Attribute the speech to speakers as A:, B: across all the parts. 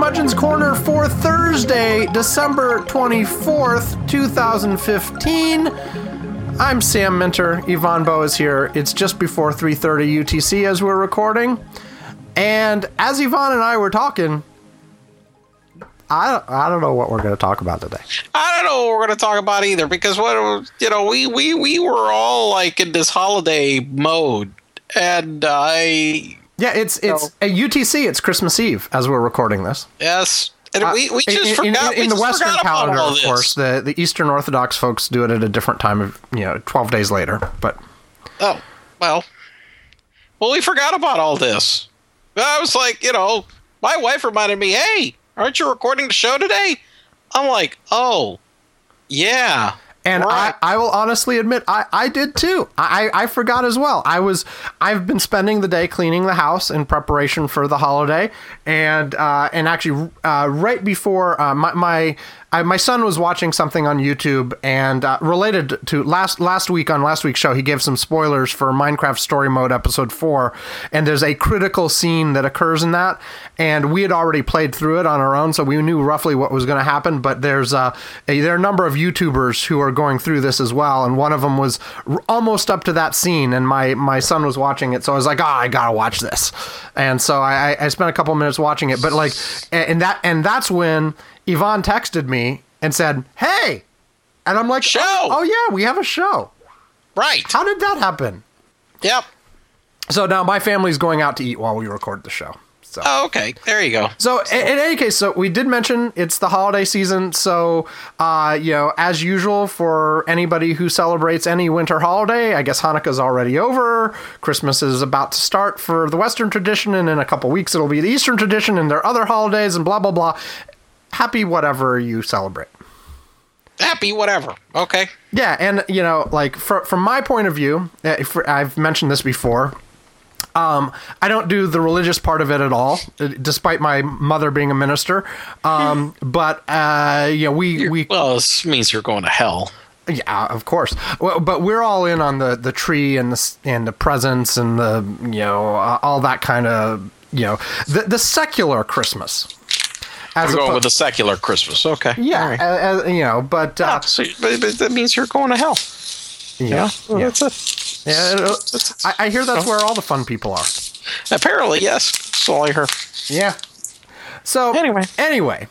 A: Curmudgeon's Corner for Thursday, December 24th, 2015. I'm Sam Minter. Yvonne Bow is here. It's just before 3:30 UTC as we're recording. And as Yvonne and I were talking, I don't know what we're going to talk about today.
B: I don't know what we're going to talk about either, because we were all like in this holiday mode, and
A: it's a UTC. It's Christmas Eve as we're recording this.
B: Yes, and we just forgot
A: in the Western calendar. Of
B: this.
A: course, the Eastern Orthodox folks do it at a different time of 12 days later. But
B: well, we forgot about all this. I was like, my wife reminded me, hey, aren't you recording the show today? I'm like, oh, yeah.
A: And right. I will honestly admit, I did too. I forgot as well. I've been spending the day cleaning the house in preparation for the holiday, and actually right before my son was watching something on YouTube, and related to last week on last week's show, he gave some spoilers for Minecraft Story Mode episode 4, and there's a critical scene that occurs in that, and we had already played through it on our own, so we knew roughly what was going to happen. But there are a number of YouTubers who are going through this as well, and one of them was almost up to that scene, and my son was watching it, so I was like, I gotta watch this, and so I spent a couple minutes watching it, but and that's when Yvonne texted me and said, hey, and I'm like,
B: show.
A: Oh yeah, we have a show.
B: Right.
A: How did that happen?
B: Yep.
A: So now my family's going out to eat while we record the show. So.
B: Oh, okay. There you go.
A: So in any case, so we did mention it's the holiday season. So, as usual for anybody who celebrates any winter holiday, I guess Hanukkah's already over. Christmas is about to start for the Western tradition. And in a couple weeks, it'll be the Eastern tradition and there are other holidays and blah, blah, blah. Happy whatever you celebrate.
B: Happy whatever. Okay.
A: Yeah. And, from my point of view, I've mentioned this before. I don't do the religious part of it at all, despite my mother being a minister. But
B: well, this means you're going to hell.
A: Yeah, of course. Well, but we're all in on the tree and the presents and all that kind of the secular Christmas.
B: I'm going with the secular Christmas. Okay.
A: Yeah, right. But
B: that means you're going to hell.
A: Yeah.
B: Well, that's it.
A: Yeah, I hear that's where all the fun people are.
B: Apparently, yes. That's all I heard.
A: Yeah. So anyway,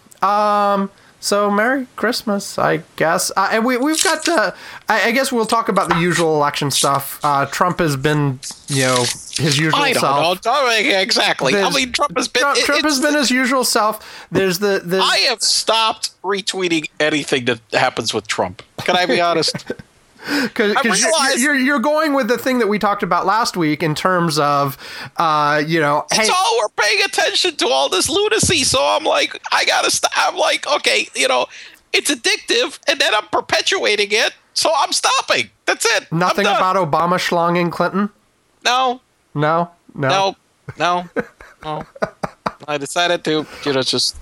A: so Merry Christmas, I guess. And we've got I guess we'll talk about the usual election stuff. Trump has been, his usual self.
B: Exactly. Trump has been.
A: Trump has been his usual self. There's the.
B: I have stopped retweeting anything that happens with Trump. Can I be honest?
A: Because you're going with the thing that we talked about last week in terms of,
B: it's all we're paying attention to all this lunacy. So I'm like, I gotta stop. I'm like, okay, it's addictive, and then I'm perpetuating it. So I'm stopping. That's it.
A: Nothing about Obama schlonging Clinton.
B: No.
A: No.
B: I decided to, just,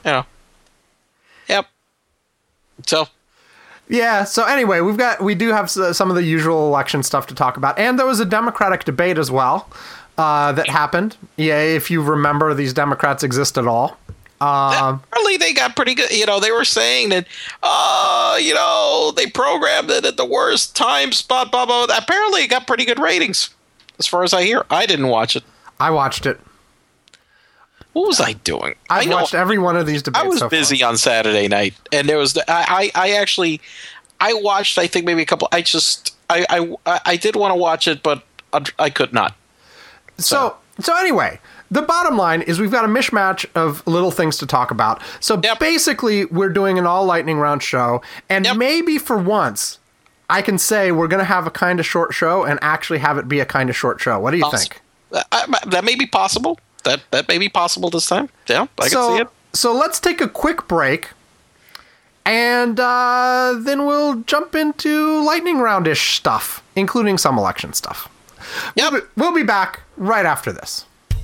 B: Yep. So.
A: Yeah, so anyway, we do have some of the usual election stuff to talk about. And there was a Democratic debate as well that happened. Yeah, if you remember, these Democrats exist at all.
B: Apparently they got pretty good. They were saying that, they programmed it at the worst time spot, blah, blah, blah. Apparently it got pretty good ratings, as far as I hear. I didn't watch it.
A: I watched it.
B: What was I doing?
A: I watched every one of these debates.
B: I was busy on Saturday night, and there was I watched, I think, maybe a couple. I did want to watch it, but I could not.
A: So anyway, the bottom line is we've got a mishmash of little things to talk about. So basically, we're doing an all lightning round show, and maybe for once, I can say we're going to have a kind of short show and actually have it be a kind of short show. What do you think?
B: That may be possible. That may be possible this time. Yeah, I can see it.
A: So let's take a quick break, and then we'll jump into lightning round-ish stuff, including some election stuff.
B: Yep.
A: We'll be back right after this.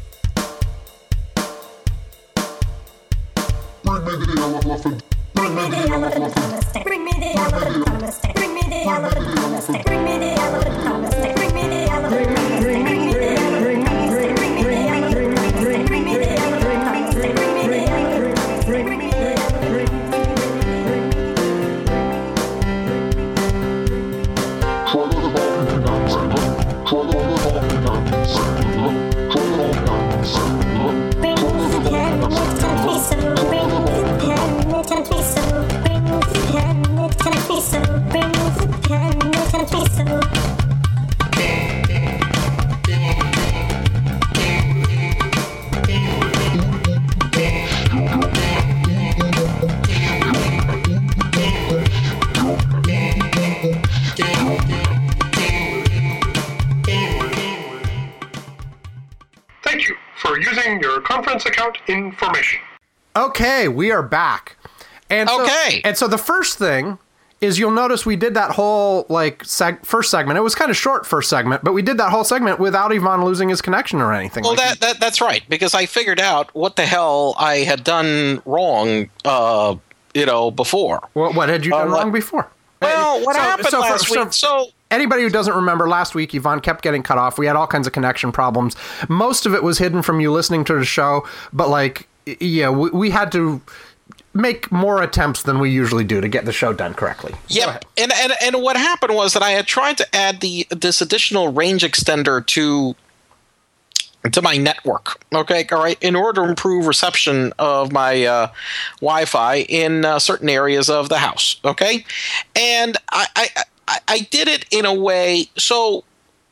C: Bring me the elephant. Bring me the elephant. Bring me the elephant. Bring me the elephant. Bring me the elephant. Bring me the elephant. Bring me the elephant.
D: account information.
A: Okay, we are back. And so the first thing is you'll notice we did that whole first segment. It was kind of short first segment, but we did that whole segment without Yvonne losing his connection or anything.
B: Well, that's right, because I figured out what the hell I had done wrong, before.
A: What had you done wrong before?
B: Well, what happened last week? So
A: anybody who doesn't remember, last week Yvonne kept getting cut off. We had all kinds of connection problems. Most of it was hidden from you listening to the show, but we had to make more attempts than we usually do to get the show done correctly.
B: Yeah, and what happened was that I had tried to add this additional range extender to my network, okay, all right, in order to improve reception of my Wi-Fi in certain areas of the house, okay, and I did it in a way so.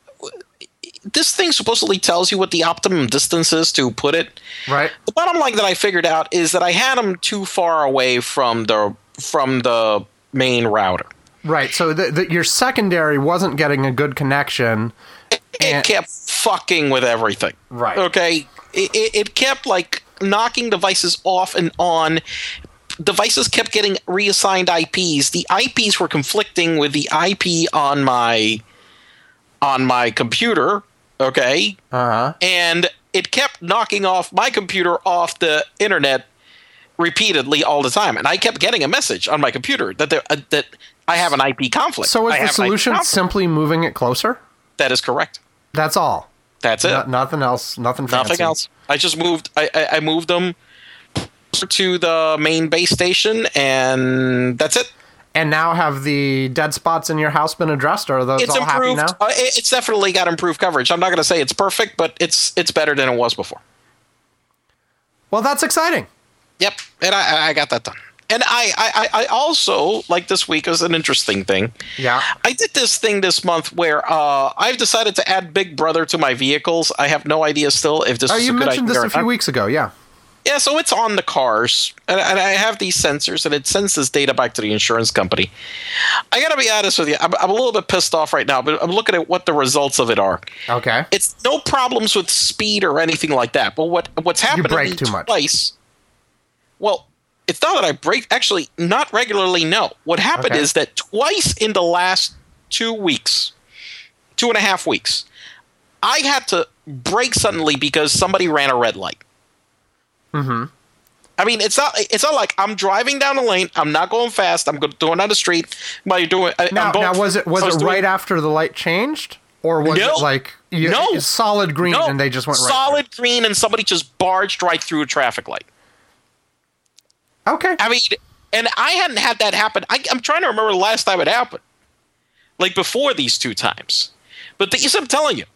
B: This thing supposedly tells you what the optimum distance is to put it.
A: Right.
B: The bottom line that I figured out is that I had them too far away from the main router.
A: Right. So your secondary wasn't getting a good connection.
B: It kept fucking with everything.
A: Right.
B: Okay. It kept knocking devices off and on. Devices kept getting reassigned IPs. The IPs were conflicting with the IP on my computer. Okay. And it kept knocking off my computer off the internet repeatedly all the time, and I kept getting a message on my computer that I have an IP conflict.
A: So is the solution simply moving it closer?
B: That is correct.
A: That's all.
B: That's it.
A: Nothing else. Nothing fancy.
B: Nothing else. I just moved. I moved them to the main base station, and that's it.
A: And now have the dead spots in your house been addressed, or are those all happy now?
B: It's definitely got improved coverage. I'm not going to say it's perfect, but it's better than it was before.
A: Well, that's exciting.
B: Yep, and I got that done. And I also, this week was an interesting thing.
A: Yeah.
B: I did this thing this month where I've decided to add Big Brother to my vehicles. I have no idea still if this is a good idea.
A: You mentioned this a few weeks ago, yeah.
B: Yeah, so it's on the cars, and I have these sensors, and it sends this data back to the insurance company. I got to be honest with you, I'm a little bit pissed off right now, but I'm looking at what the results of it are.
A: Okay.
B: It's no problems with speed or anything like that, but what's happened
A: you brake too much.
B: Twice, well, it's not that I brake, actually, not regularly, no. What happened is that twice in the last 2 weeks, 2.5 weeks, I had to brake suddenly because somebody ran a red light.
A: Mm-hmm.
B: I mean, it's not like I'm driving down the lane. I'm not going fast. I'm going down the street. While you're doing
A: now was it right after the light changed, or was it solid green and they just went right
B: solid green and somebody just barged right through a traffic light?
A: Okay.
B: I mean, and I hadn't had that happen. I'm trying to remember the last time it happened, before these two times. But I'm telling you,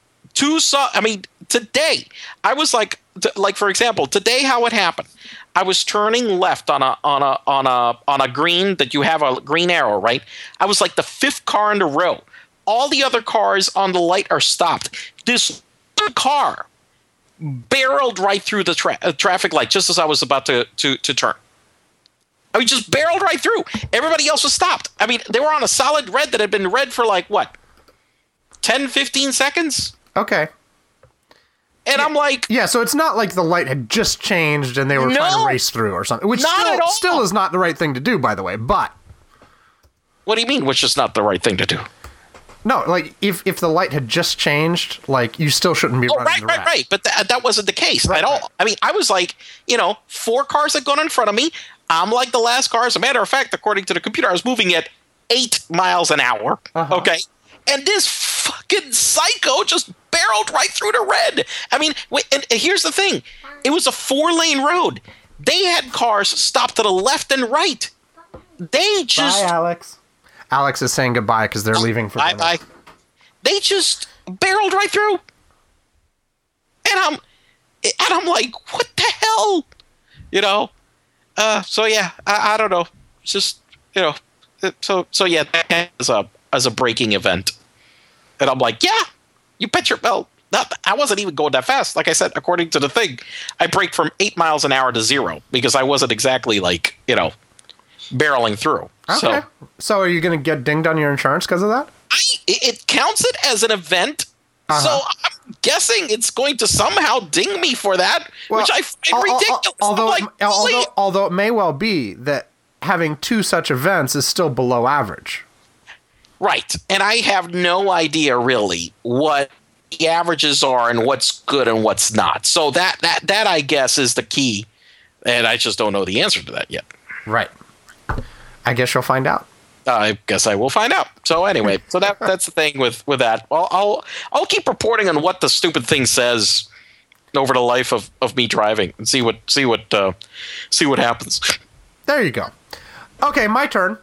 B: today I was for example, today how it happened. I was turning left on a green that you have a green arrow, right? I was like the fifth car in a row. All the other cars on the light are stopped. This car barreled right through the traffic light just as I was about to turn. I mean, just barreled right through. Everybody else was stopped. I mean, they were on a solid red that had been red for 10, 15 seconds?
A: Okay.
B: And I'm like...
A: Yeah, so it's not like the light had just changed and they were trying to race through or something. Which still is not the right thing to do, by the way, but...
B: What do you mean, which is not the right thing to do?
A: No, if the light had just changed, you still shouldn't be running the red.
B: Right. But that wasn't the case at all. I mean, I was 4 cars had gone in front of me. I'm like the last car. As a matter of fact, according to the computer, I was moving at 8 miles an hour. Uh-huh. Okay? And this fucking psycho just barreled right through the red. I mean, and here's the thing. It was a 4-lane road. They had cars stopped to the left and right. They just...
A: Bye, Alex. Alex is saying goodbye because they're leaving for dinner.
B: Bye. They just barreled right through. And I'm like, what the hell? So yeah, I don't know. It's just, so yeah, that as a braking event. And I'm like, yeah, you bet your belt. I wasn't even going that fast. Like I said, according to the thing, I braked from 8 miles an hour to 0 because I wasn't exactly barreling through.
A: Okay. So are you going to get dinged on your insurance because of that?
B: It counts it as an event. Uh-huh. So I'm guessing it's going to somehow ding me for that, which I find ridiculous.
A: Although it may well be that having 2 such events is still below average.
B: Right. And I have no idea really what the averages are and what's good and what's not. So that I guess is the key. And I just don't know the answer to that yet.
A: Right. I guess you'll find out.
B: I guess I will find out. So anyway, so that's the thing with that. I'll keep reporting on what the stupid thing says over the life of me driving and see what happens.
A: There you go. Okay, my turn.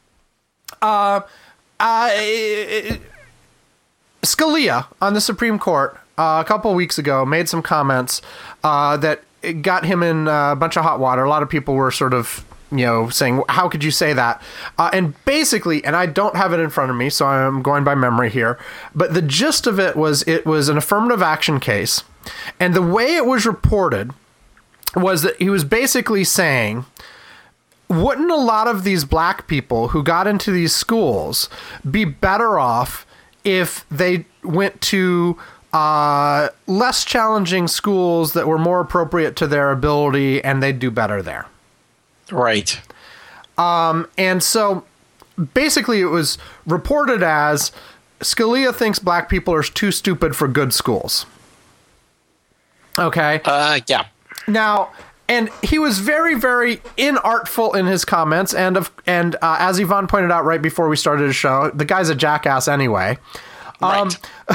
A: Scalia on the Supreme Court a couple of weeks ago made some comments that got him in a bunch of hot water. A lot of people were sort of, saying, how could you say that? And basically, and I don't have it in front of me, so I'm going by memory here, but the gist of it was an affirmative action case. And the way it was reported was that he was basically saying, wouldn't a lot of these black people who got into these schools be better off if they went to less challenging schools that were more appropriate to their ability and they'd do better there?
B: Right.
A: And so basically it was reported as Scalia thinks black people are too stupid for good schools. Okay.
B: Yeah.
A: Now, and he was very, very inartful in his comments, and as Yvonne pointed out right before we started the show, the guy's a jackass anyway.
B: Right.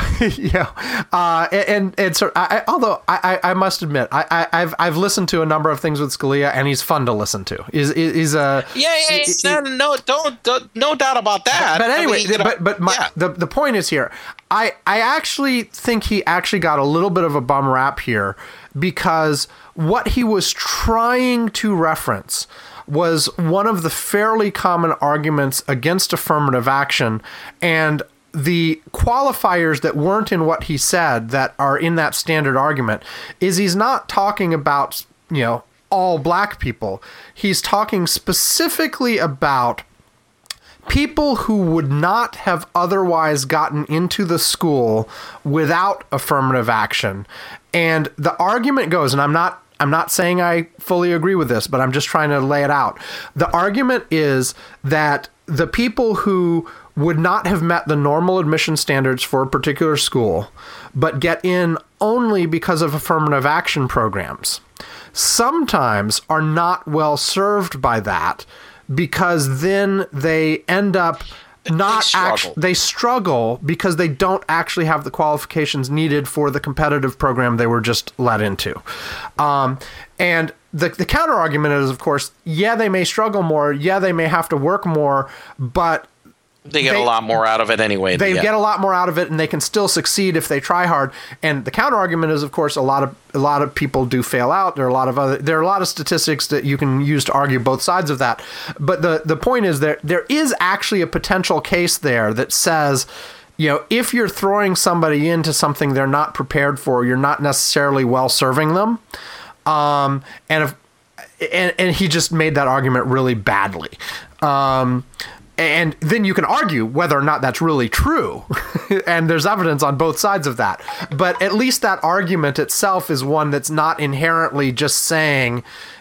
A: And so although I must admit I've listened to a number of things with Scalia, and he's fun to listen to. He's a
B: no doubt about that.
A: But anyway, the point is here. I actually think he actually got a little bit of a bum rap here, because what he was trying to reference was one of the fairly common arguments against affirmative action, and the qualifiers that weren't in what he said that are in that standard argument is he's not talking about, all black people. He's talking specifically about people who would not have otherwise gotten into the school without affirmative action. And the argument goes, and I'm not saying I fully agree with this, but I'm just trying to lay it out. The argument is that the people who would not have met the normal admission standards for a particular school, but get in only because of affirmative action programs, sometimes are not well served by that, because then they end up they struggle because they don't actually have the qualifications needed for the competitive program they were just let into. And the counter argument is, of course, they may struggle more, they may have to work more, but
B: they get a lot more out of it anyway.
A: They get a lot more out of it, and they can still succeed if they try hard. And the counter argument is, of course, a lot of people do fail out. There are a lot of statistics that you can use to argue both sides of that. But the point is there is actually a potential case there that says, if you're throwing somebody into something they're not prepared for, you're not necessarily well serving them. And he just made that argument really badly. And then you can argue whether or not that's really true. And there's evidence on both sides of that. But at least that argument itself is one that's not inherently just saying,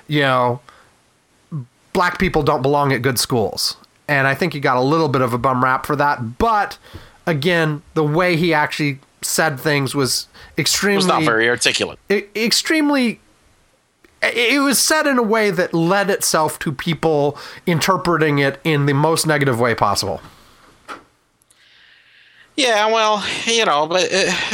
A: black people don't belong at good schools. And I think he got a little bit of a bum rap for that. But again, the way he actually said things was extremely...
B: It was not very articulate.
A: It was said in a way that led itself to people interpreting it in the most negative way possible.
B: Yeah, well, but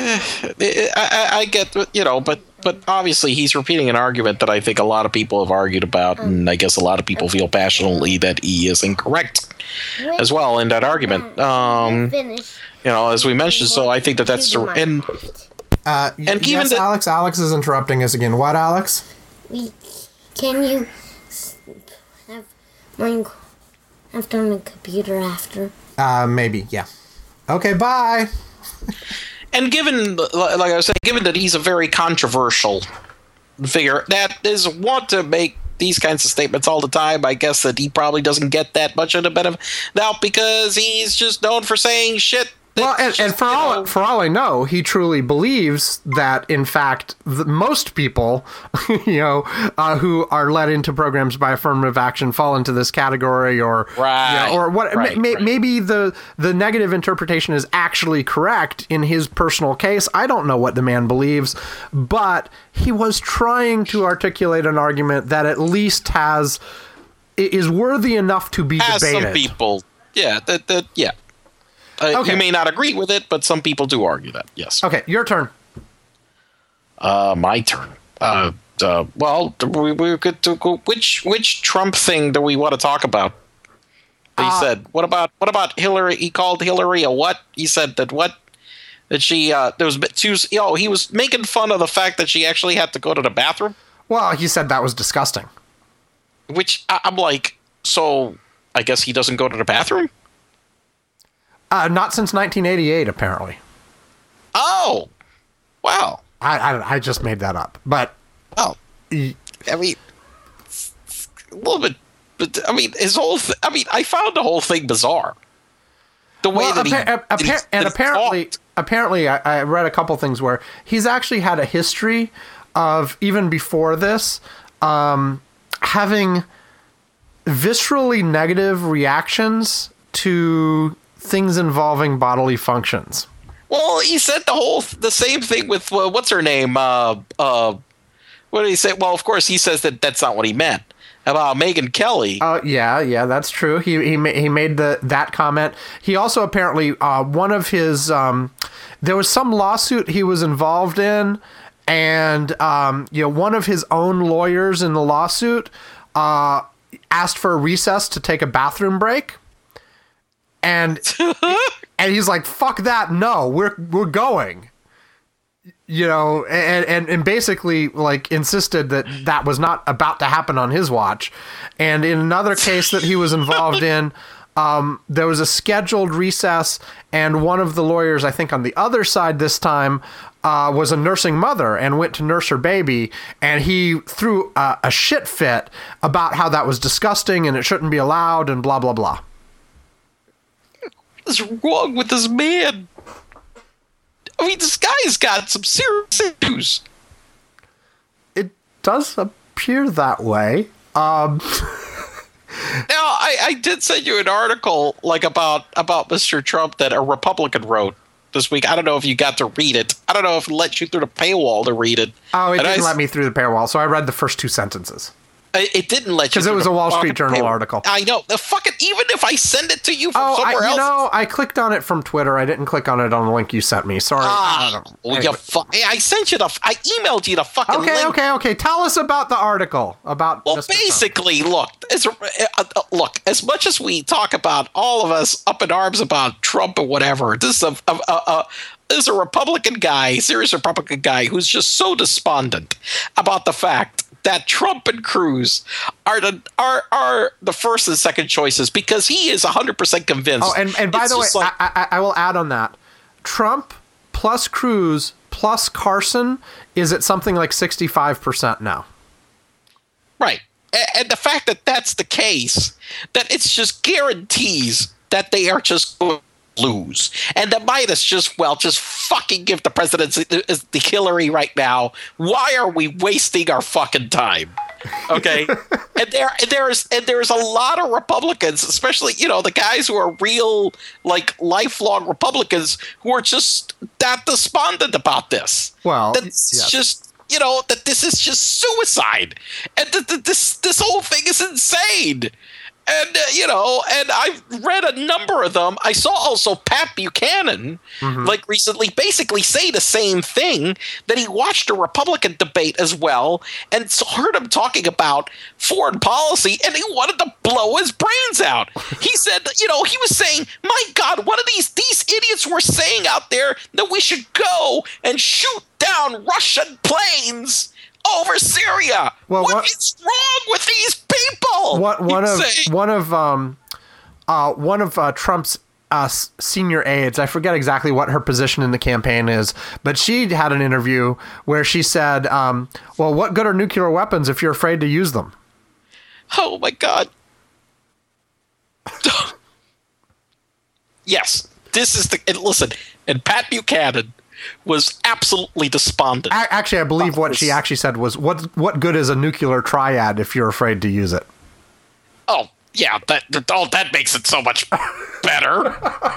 B: I get, but obviously he's repeating an argument that I think a lot of people have argued about, and I guess a lot of people feel passionately that he is incorrect as well in that argument. As we mentioned, so I think that's and
A: yes, Alex is interrupting us again. What, Alex?
C: Can you have Minecraft on the computer after?
A: Maybe, yeah. Okay, bye.
B: And given, like I was saying, given that he's a very controversial figure that is want to make these kinds of statements all the time, I guess that he probably doesn't get that much of the benefit now, because he's just known for saying shit
A: Well, and for all I know, he truly believes that, in fact, most people, who are led into programs by affirmative action fall into this category, or or what? Maybe the negative interpretation is actually correct in his personal case. I don't know what the man believes, but he was trying to articulate an argument that at least is worthy enough to be debated.
B: Some people, okay. You may not agree with it, but some people do argue that. Yes.
A: Okay, your turn.
B: My turn. Well, we could go. Which Trump thing do we want to talk about? He said, what about Hillary? He called Hillary a what? He said that what? That she he was making fun of the fact that she actually had to go to the bathroom.
A: Well, he said that was disgusting.
B: Which I'm like, so I guess he doesn't go to the bathroom?
A: Not since 1988, apparently.
B: Oh, wow.
A: I just made that up, but
B: I mean, a little bit. But I mean, his whole. I found the whole thing bizarre. The way
A: apparently, I read a couple things where he's actually had a history of, even before this, having viscerally negative reactions to things involving bodily functions.
B: Well, he said the same thing with what's her name? What did he say? Well, of course, he says that that's not what he meant about Megyn Kelly.
A: Yeah, that's true. He made that comment. He also apparently one of his there was some lawsuit he was involved in, and one of his own lawyers in the lawsuit asked for a recess to take a bathroom break. And he's like, fuck that, no, we're going. And basically like insisted that was not about to happen on his watch. And in another case that he was involved in, there was a scheduled recess, and one of the lawyers, I think on the other side this time, was a nursing mother and went to nurse her baby, and he threw a shit fit about how that was disgusting and it shouldn't be allowed and blah, blah, blah.
B: What's wrong with this man? I mean, this guy's got some serious issues.
A: It does appear that way. Now,
B: I did send you an article about Mr. Trump that a Republican wrote this week. I don't know if you got to read it. I don't know if it let you through the paywall to read it.
A: Oh, it didn't let me through the paywall, so I read the first 2 sentences.
B: It didn't let you,
A: because it was a Wall Street Journal article.
B: I know. Even if I send it to you from somewhere else.
A: I clicked on it from Twitter. I didn't click on it on the link you sent me. Sorry.
B: I sent you I emailed you the fucking link.
A: Okay. Tell us about the article about.
B: Well, Mr. basically, Trump. Look. As much as we talk about, all of us up in arms about Trump or whatever, this is a Republican guy, serious Republican guy, who's just so despondent about the fact that Trump and Cruz are the first and second choices, because he is 100% convinced.
A: Oh, and by the way, I will add on that. Trump plus Cruz plus Carson is at something like 65% now.
B: Right. And the fact that that's the case, that it's just guarantees that they are just going to lose. And that might just fucking give the presidency the Hillary right now. Why are we wasting our fucking time? Okay. and there's a lot of Republicans, especially, the guys who are real, lifelong Republicans, who are just that despondent about this.
A: Well,
B: that's just, that this is just suicide. And this whole thing is insane. And, and I've read a number of them. I saw also Pat Buchanan, recently basically say the same thing, that he watched a Republican debate as well and heard him talking about foreign policy, and he wanted to blow his brains out. He said, he was saying, my God, what are these idiots were saying out there that we should go and shoot down Russian planes over Syria?
A: Well,
B: what is wrong with these people?
A: One of Trump's senior aides, I forget exactly what her position in the campaign is, but she had an interview where she said, well, what good are nuclear weapons if you're afraid to use them?
B: Oh my God. Yes. this is the and listen. And Pat Buchanan was absolutely despondent.
A: Actually, I believe what she actually said was, "What good is a nuclear triad if you're afraid to use it?"
B: Oh yeah, that makes it so much better.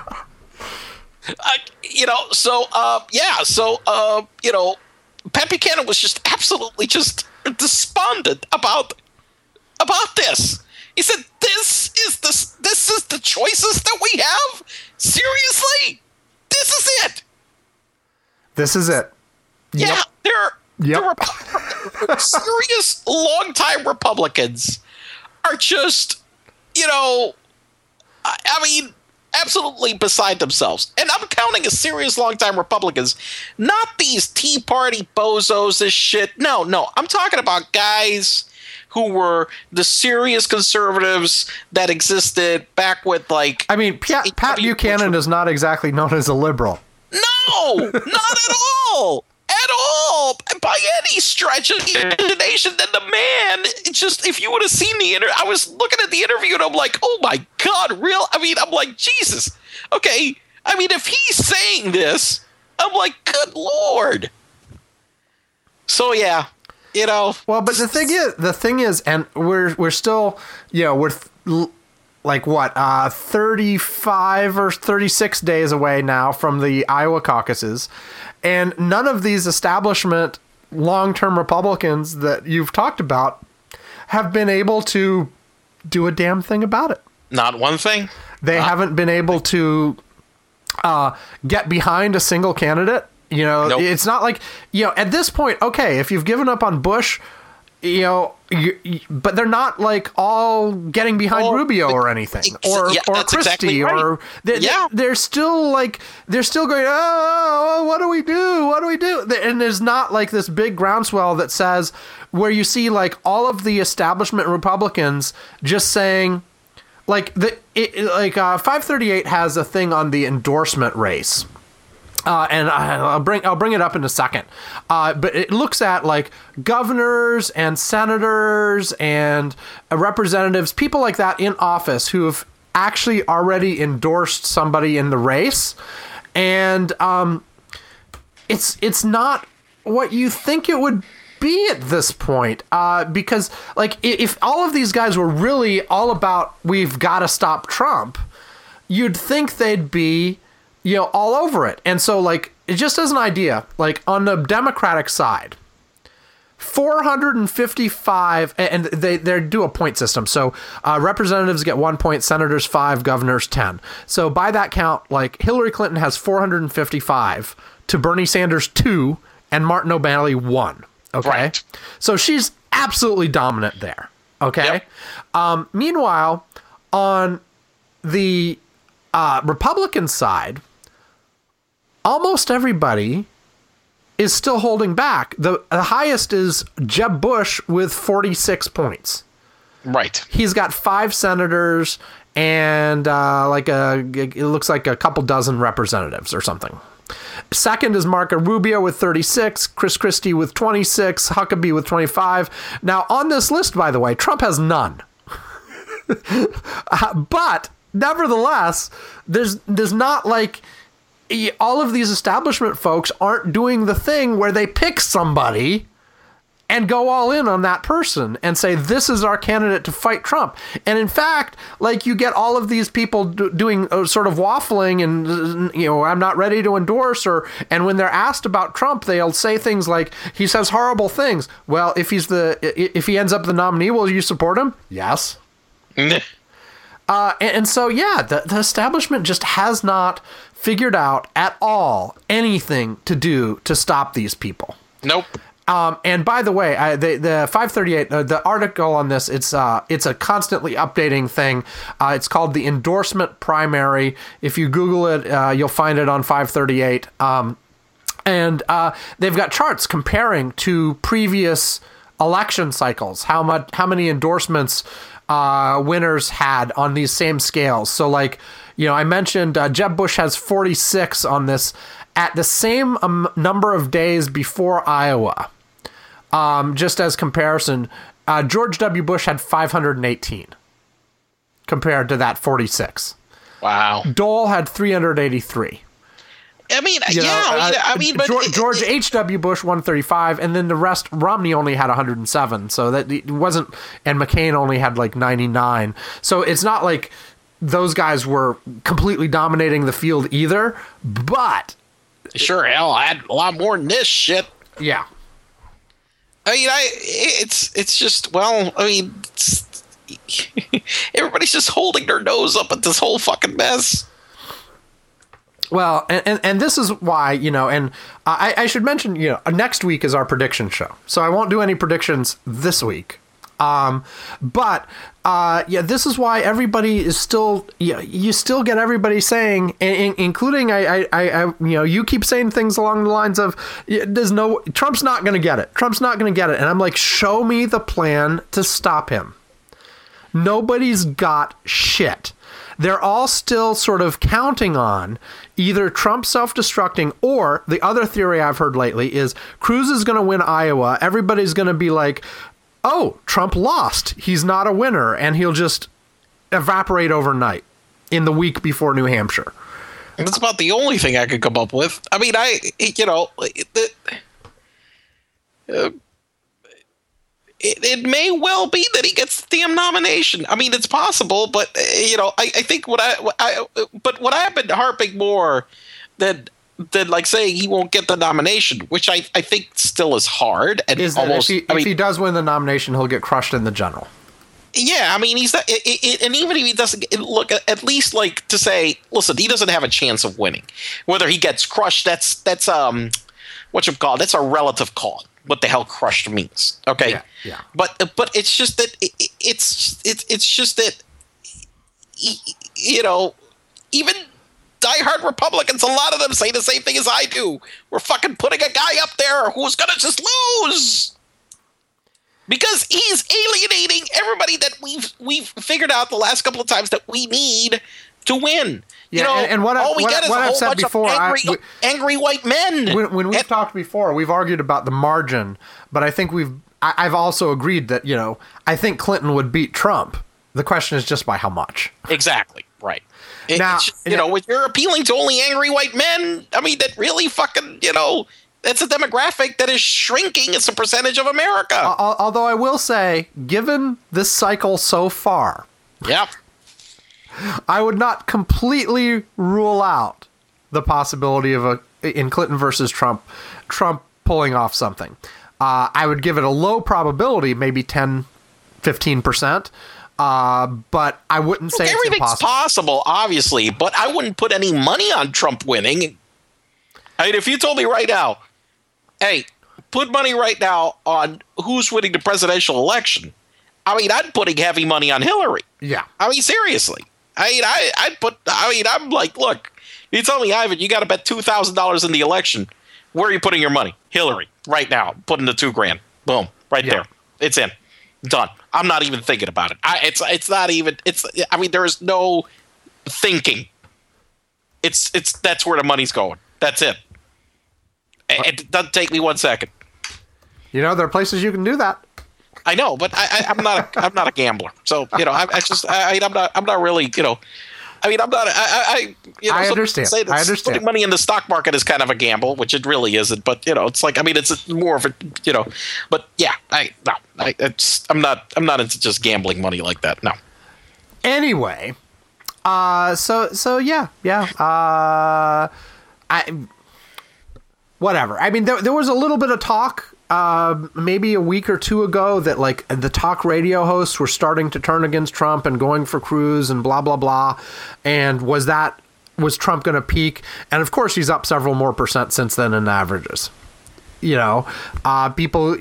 B: Pat Buchanan was just absolutely just despondent about this. He said, "This is the choices that we have. Seriously, this is it.
A: This is it."
B: Yeah,
A: Yep.
B: serious longtime Republicans are just, I mean, absolutely beside themselves. And I'm counting as serious longtime Republicans, not these Tea Party bozos as shit. No, I'm talking about guys who were the serious conservatives that existed back with
A: I mean, Pat Buchanan is not exactly known as a liberal.
B: No, not at all. At all, by any stretch of the imagination. Then the man, it's just, if you would have seen the interview, I was looking at the interview and I'm like, oh my God, real? I mean, I'm like, Jesus. Okay, I mean, if he's saying this, I'm like, good Lord. So yeah,
A: Well, but the thing is, and we're still, like what, 35 or 36 days away now from the Iowa caucuses. And none of these establishment long-term Republicans that you've talked about have been able to do a damn thing about it.
B: Not one thing.
A: They haven't been able to get behind a single candidate.
B: Nope.
A: It's not like, at this point, okay, if you've given up on Bush, but they're not like all getting behind Rubio or anything, or Christie,
B: exactly right.
A: They're still going, oh, what do we do? And there's not like this big groundswell that says, where you see like all of the establishment Republicans just saying, like 538 has a thing on the endorsement race. And I'll bring it up in a second. But it looks at like governors and senators and representatives, people like that in office who have actually already endorsed somebody in the race. And it's not what you think it would be at this point. Because like if all of these guys were really all about we've got to stop Trump, you'd think they'd be all over it. And so, like, just as an idea, like, on the Democratic side, 455, and they do a point system. So, representatives get 1 point, senators 5, governors 10. So, by that count, like, Hillary Clinton has 455 to Bernie Sanders 2 and Martin O'Malley 1. Okay?
B: Right.
A: So, she's absolutely dominant there. Okay? Yep. Meanwhile, on the Republican side, almost everybody is still holding back. The highest is Jeb Bush with 46 points.
B: Right.
A: He's got 5 senators and it looks like a couple dozen representatives or something. Second is Marco Rubio with 36, Chris Christie with 26, Huckabee with 25. Now, on this list, by the way, Trump has none. But nevertheless, there's not like all of these establishment folks aren't doing the thing where they pick somebody and go all in on that person and say, this is our candidate to fight Trump. And in fact, like, you get all of these people doing sort of waffling and, I'm not ready to endorse, and when they're asked about Trump, they'll say things like, he says horrible things. Well, if he ends up the nominee, will you support him? Yes. And so, yeah, the establishment just has not figured out at all anything to do to stop these people.
B: Nope.
A: And by the way, the 538, the article on this, it's a constantly updating thing. It's called the Endorsement Primary. If you Google it, you'll find it on 538. And they've got charts comparing to previous election cycles, how many endorsements winners had on these same scales. So, like, I mentioned Jeb Bush has 46 on this at the same number of days before Iowa. Just as comparison, George W. Bush had 518 compared to that 46.
B: Wow.
A: Dole had 383.
B: I mean,
A: You know,
B: but
A: George H.W. Bush 135, and then the rest, Romney only had 107. So that it wasn't, and McCain only had like 99. So it's not like those guys were completely dominating the field either. But
B: sure, hell, I had a lot more than this shit.
A: yeah,
B: I mean, it's just, well, I mean, everybody's just holding their nose up at this whole fucking mess.
A: well, and this is why, you know, and I should mention, you know, next week is our prediction show, so I won't do any predictions this week. But this is why everybody is still, you still get everybody saying, including I you know, you keep saying things along the lines of, Trump's not going to get it. Trump's not going to get it. And I'm like, show me the plan to stop him. Nobody's got shit. They're all still sort of counting on either Trump self-destructing, or the other theory I've heard lately is Cruz is going to win Iowa. Everybody's going to be like, oh, Trump lost. He's not a winner, and he'll just evaporate overnight in the week before New Hampshire.
B: That's about the only thing I could come up with. I mean, it may well be that he gets the damn nomination. I mean, it's possible, but I think what I've been harping more than like saying he won't get the nomination, which I think still is hard. And
A: is almost, if he does win the nomination, he'll get crushed in the general.
B: Yeah, I mean, he's not, and even if he doesn't look, at least like to say, listen, he doesn't have a chance of winning. Whether he gets crushed, that's what you call, that's a relative call. What the hell crushed means? Okay,
A: yeah.
B: But it's just that it's just that even diehard Republicans, a lot of them say the same thing as I do. We're fucking putting a guy up there who's gonna just lose because he's alienating everybody that we've figured out the last couple of times that we need to win.
A: Yeah, and what I've said before,
B: angry white men.
A: When we've talked before, we've argued about the margin, but I think I've also agreed that, I think Clinton would beat Trump. The question is just by how much.
B: Exactly, right.
A: Now,
B: when you're appealing to only angry white men, I mean, that really fucking, that's a demographic that is shrinking as a percentage of America.
A: Although I will say, given this cycle so far,
B: yeah,
A: I would not completely rule out the possibility of in Clinton versus Trump pulling off something. I would give it a low probability, maybe 10, 15%. But I wouldn't say
B: everything's
A: it's impossible.
B: Possible, obviously, but I wouldn't put any money on Trump winning. I mean, if you told me right now, hey, put money right now on who's winning the presidential election, I mean, I'm putting heavy money on Hillary.
A: Yeah.
B: I mean, seriously. I'm like, look, you tell me, Ivan, you got to bet $2,000 in the election. Where are you putting your money? Hillary, right now. Putting the $2,000. Boom. Right there. It's in. Done. I'm not even thinking about it. It's not even. I mean, there is no thinking. It's that's where the money's going. That's it. It doesn't take me 1 second.
A: There are places you can do that.
B: I know, but I'm not a gambler. So I'm not really. I mean, I'm not. I
A: understand. I understand.
B: Putting money in the stock market is kind of a gamble, which it really isn't. But it's like, I mean, it's more of a, But yeah, I'm not into just gambling money like that. No.
A: Anyway, so yeah. Whatever. I mean, there was a little bit of talk. Maybe a week or two ago that like the talk radio hosts were starting to turn against Trump and going for Cruz and blah, blah, blah. And was Trump going to peak? And of course, he's up several more percent since then in averages. People,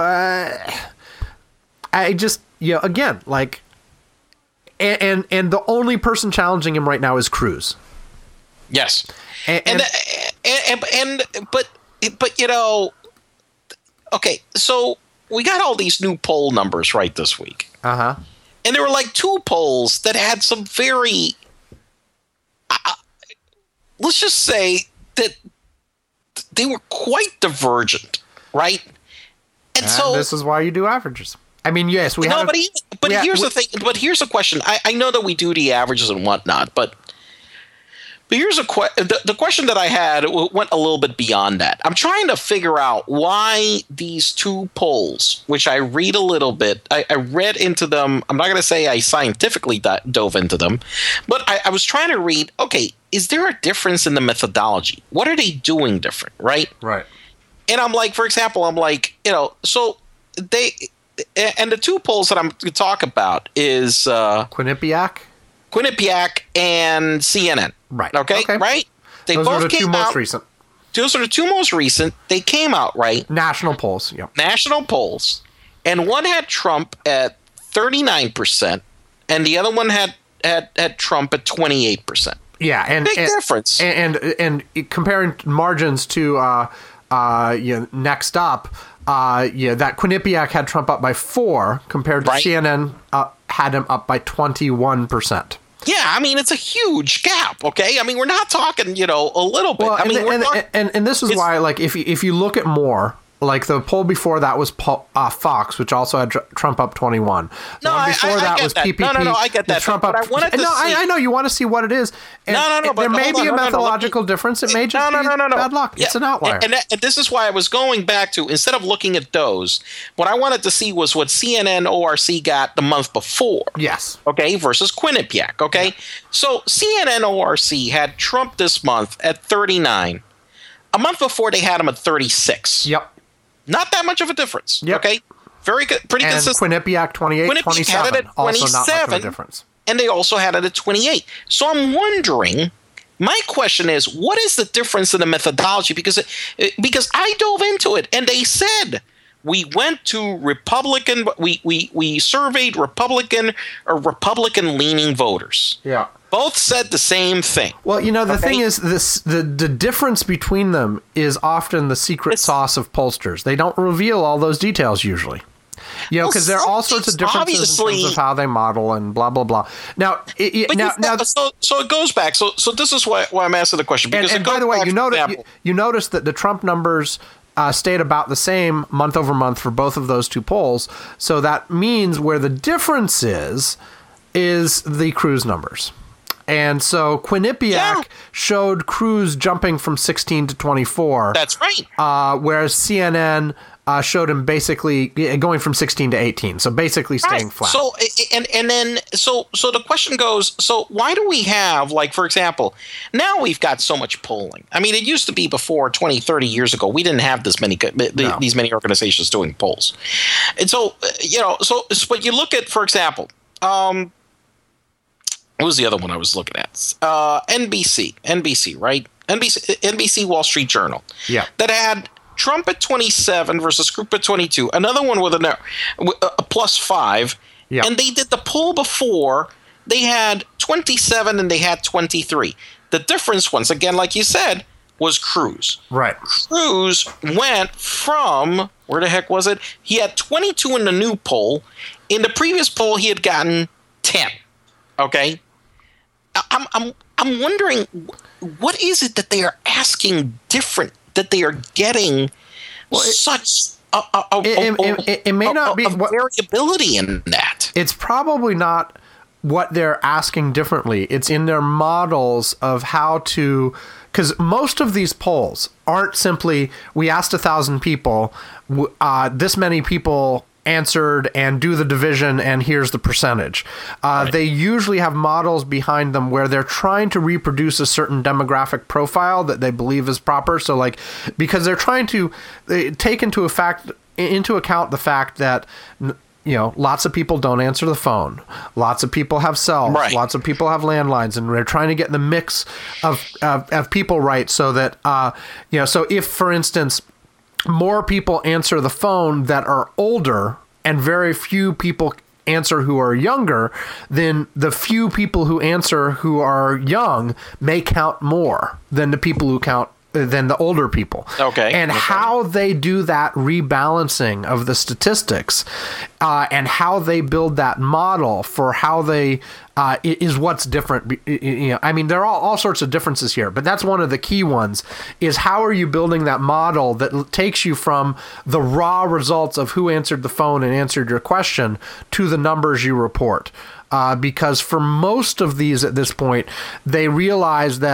A: I just, again, like, and the only person challenging him right now is Cruz.
B: Yes. Okay, so we got all these new poll numbers right this week.
A: Uh-huh.
B: And there were like two polls that had some very, let's just say that they were quite divergent, right? And so
A: this is why you do averages. I mean, yes, we have.
B: But here's the thing. But here's the question. I know that we do the averages and whatnot, but But here's the question that I had went a little bit beyond that. I'm trying to figure out why these two polls, which I read a little bit, I read into them. I'm not going to say I scientifically dove into them, but I was trying to read, okay, is there a difference in the methodology? What are they doing different, right?
A: Right.
B: And I'm like, for example, so and the two polls that I'm going to talk about is
A: Quinnipiac
B: and CNN.
A: Right.
B: Okay. Right. They
A: Those
B: both
A: are the
B: came
A: two most
B: out.
A: recent.
B: Those are the two most recent. They came out right.
A: National polls. Yep.
B: National polls, and one had Trump at 39%, and the other one had Trump at 28%.
A: Yeah, and
B: Big difference.
A: And comparing margins to next up, that Quinnipiac had Trump up by 4 compared to
B: Right.
A: CNN had him up by 21%.
B: Yeah, I mean it's a huge gap. Okay, I mean we're not talking a little bit.
A: Well,
B: I mean we're talking,
A: and this is why, like, if you look at more. Like the poll before that was Fox, which also had Trump up 21. The
B: No,
A: one before
B: I
A: that
B: get
A: was
B: that.
A: PPP.
B: No, I get that.
A: Trump
B: But
A: up.
B: I wanted to
A: no,
B: see-
A: I know you want to see what it is. And
B: No,
A: there
B: but
A: may
B: hold
A: be
B: on,
A: a
B: no, no,
A: methodological difference. It may just be bad luck. It's an outlier.
B: And this is why I was going back to, instead of looking at those, what I wanted to see was what CNN ORC got the month before.
A: Yes.
B: Okay, versus Quinnipiac. Okay, so CNN ORC had Trump this month at 39. A month before they had him at 36.
A: Yep.
B: Not that much of a difference.
A: Yep.
B: Okay, very good, pretty
A: And
B: consistent.
A: Quinnipiac 28,
B: Quinnipiac
A: 27.
B: had it at
A: Also not much of a
B: 27.
A: difference.
B: And they also had it at 28. So I'm wondering, my question is, what is the difference in the methodology? Because I dove into it, and they said we went to Republican, we surveyed Republican or Republican-leaning voters.
A: Yeah.
B: Both said the same thing.
A: Well, the thing is, the difference between them is often the secret sauce of pollsters. They don't reveal all those details usually. Because there are all sorts of differences in terms of how they model and blah blah blah. Now,
B: so it goes back. So this is why I'm asking the question. Because
A: and by the way, you notice that the Trump numbers stayed about the same month over month for both of those two polls. So that means where the difference is the Cruz numbers. And so Quinnipiac showed Cruz jumping from 16 to 24.
B: That's right.
A: Whereas CNN showed him basically going from 16 to 18. So basically staying flat.
B: So then the question goes, so why do we have, like, for example, now we've got so much polling. I mean, it used to be before 20, 30 years ago, we didn't have these many organizations doing polls. And so, but you look at, for example, what was the other one I was looking at? NBC, right? NBC Wall Street Journal.
A: Yeah.
B: That had Trump at 27 versus Group at 22. Another one with a +5.
A: Yeah.
B: And they did the poll before. They had 27 and they had 23. The difference, once again, like you said, was Cruz.
A: Right.
B: Cruz went from, where the heck was it? He had 22 in the new poll. In the previous poll, he had gotten 10. Okay? I'm wondering, what is it that they are asking different, that they are getting such
A: it may not be
B: variability in that.
A: It's probably not what they're asking differently. It's in their models of how to, because most of these polls aren't simply, we asked 1,000 people, this many people answered and do the division and here's the percentage.
B: Right.
A: They usually have models behind them where they're trying to reproduce a certain demographic profile that they believe is proper. So like, because they're trying to take into account the fact that lots of people don't answer the phone. Lots of people have cells.
B: Right.
A: Lots of people have landlines, and they're trying to get the mix of people right so that so if, for instance, more people answer the phone that are older and very few people answer who are younger, then the few people who answer who are young may count more than the people who count than the older people.
B: Okay.
A: And how they do that rebalancing of the statistics and how they build that model for how they is what's different. I mean, there are all sorts of differences here, but that's one of the key ones is how are you building that model that takes you from the raw results of who answered the phone and answered your question to the numbers you report. Because for most of these at this point, they realize that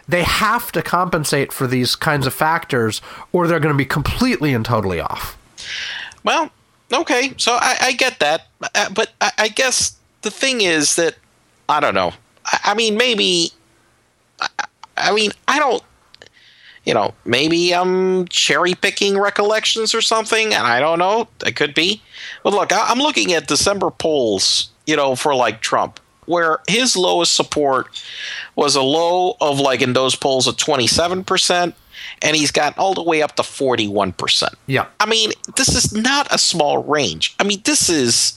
A: They have to compensate for these kinds of factors, or they're going to be completely and totally off.
B: Well, okay, so I get that, but I guess the thing is that I don't know. I mean, maybe. I mean, I don't. Maybe I'm cherry picking recollections or something, and I don't know. It could be. But look, I'm looking at December polls, for like Trump, where his lowest support was a low of like in those polls of 27%, and he's got all the way up to 41%.
A: Yeah.
B: I mean, this is not a small range. I mean, this is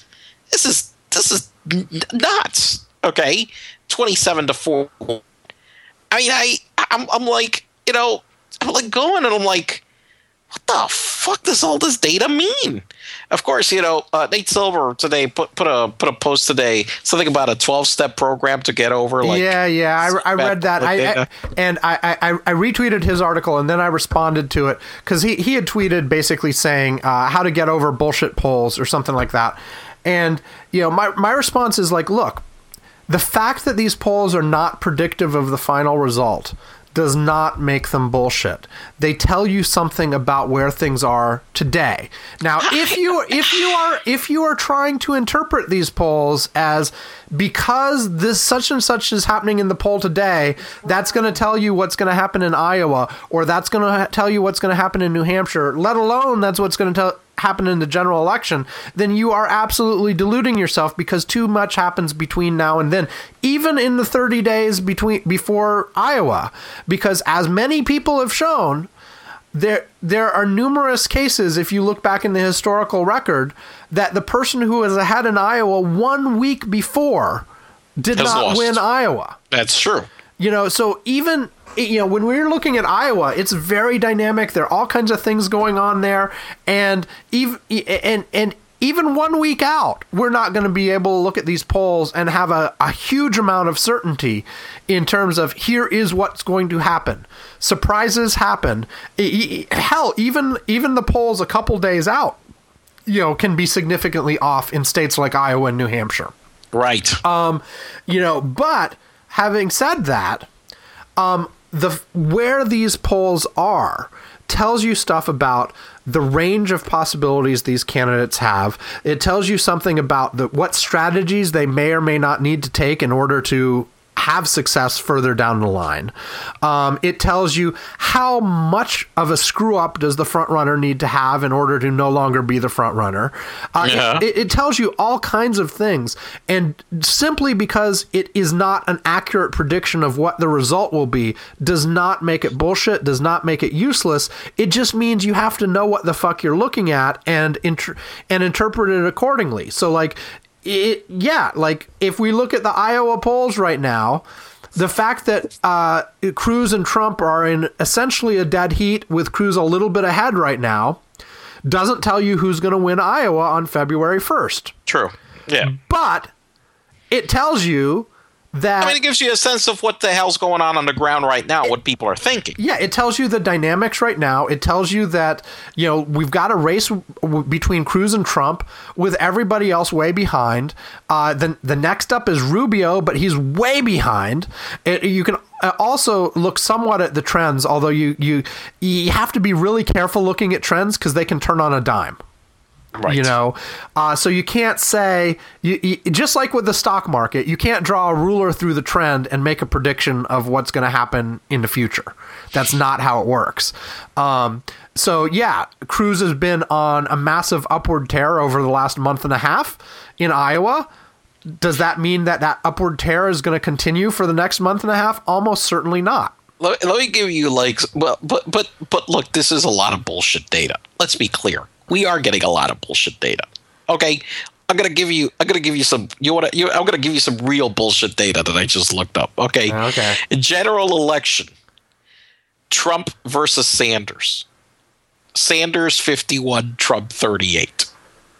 B: nuts. Okay, 27 to 4. I mean, I'm like, I'm like going and I'm like, what the fuck does all this data mean? Of course, Nate Silver today put a post today, something about a 12-step program to get over. Like,
A: I read that. I retweeted his article and then I responded to it because he had tweeted basically saying how to get over bullshit polls or something like that. And my response is like, look, the fact that these polls are not predictive of the final result does not make them bullshit. They tell you something about where things are today. Now, if you are trying to interpret these polls as because this such and such is happening in the poll today, that's going to tell you what's going to happen in Iowa, or that's going to tell you what's going to happen in New Hampshire, let alone that's what's going to happen in the general election, then you are absolutely deluding yourself because too much happens between now and then, even in the 30 days before Iowa, because as many people have shown, there are numerous cases, if you look back in the historical record, that the person who was ahead in Iowa 1 week before did not win Iowa.
B: That's true.
A: So even when we're looking at Iowa, it's very dynamic. There are all kinds of things going on there, and even 1 week out, we're not going to be able to look at these polls and have a huge amount of certainty in terms of here is what's going to happen. Surprises happen. Hell, even the polls a couple days out, can be significantly off in states like Iowa and New Hampshire.
B: Right.
A: But having said that, where these polls are tells you stuff about the range of possibilities these candidates have. It tells you something about what strategies they may or may not need to take in order to have success further down the line. It tells you how much of a screw up does the front runner need to have in order to no longer be the front runner. It tells you all kinds of things. And simply because it is not an accurate prediction of what the result will be does not make it bullshit, does not make it useless. It just means you have to know what the fuck you're looking at and interpret it accordingly. So if we look at the Iowa polls right now, the fact that Cruz and Trump are in essentially a dead heat with Cruz a little bit ahead right now doesn't tell you who's going to win Iowa on February 1st.
B: True. Yeah.
A: But it tells you that...
B: it gives you a sense of what the hell's going on the ground right now, what people are thinking.
A: Yeah, it tells you the dynamics right now. It tells you that, we've got a race between Cruz and Trump with everybody else way behind. The next up is Rubio, but he's way behind. You can also look somewhat at the trends, although you have to be really careful looking at trends because they can turn on a dime.
B: Right.
A: So you can't say, just like with the stock market, you can't draw a ruler through the trend and make a prediction of what's going to happen in the future. That's not how it works. Cruz has been on a massive upward tear over the last month and a half in Iowa. Does that mean that upward tear is going to continue for the next month and a half? Almost certainly not.
B: Let me give you but look, this is a lot of bullshit data. Let's be clear. We are getting a lot of bullshit data. Okay, I'm gonna give you some. I'm gonna give you some real bullshit data that I just looked up. Okay.
A: Okay.
B: General election. Trump versus Sanders. Sanders 51, Trump 38.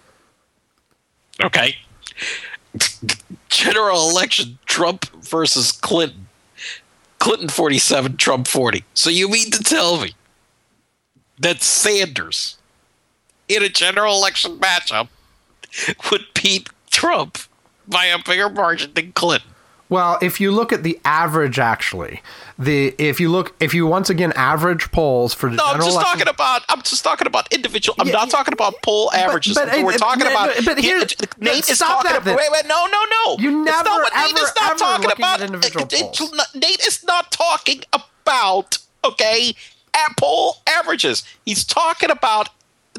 B: Okay. General election. Trump versus Clinton. Clinton 47, Trump 40. So you mean to tell me that Sanders in a general election matchup would beat Trump by a bigger margin than Clinton?
A: Well, if you look at the average, actually, if you once again average polls for the
B: No,
A: general election,
B: I'm just talking about individual. I'm not talking about poll averages. We're talking about.
A: But here,
B: Nate is
A: stop
B: talking
A: that.
B: about. Wait, no.
A: You
B: It's
A: never,
B: not what Nate
A: ever,
B: is not
A: ever
B: talking
A: looking
B: about.
A: at individual polls.
B: Nate is not talking about. Okay, at poll averages. He's talking about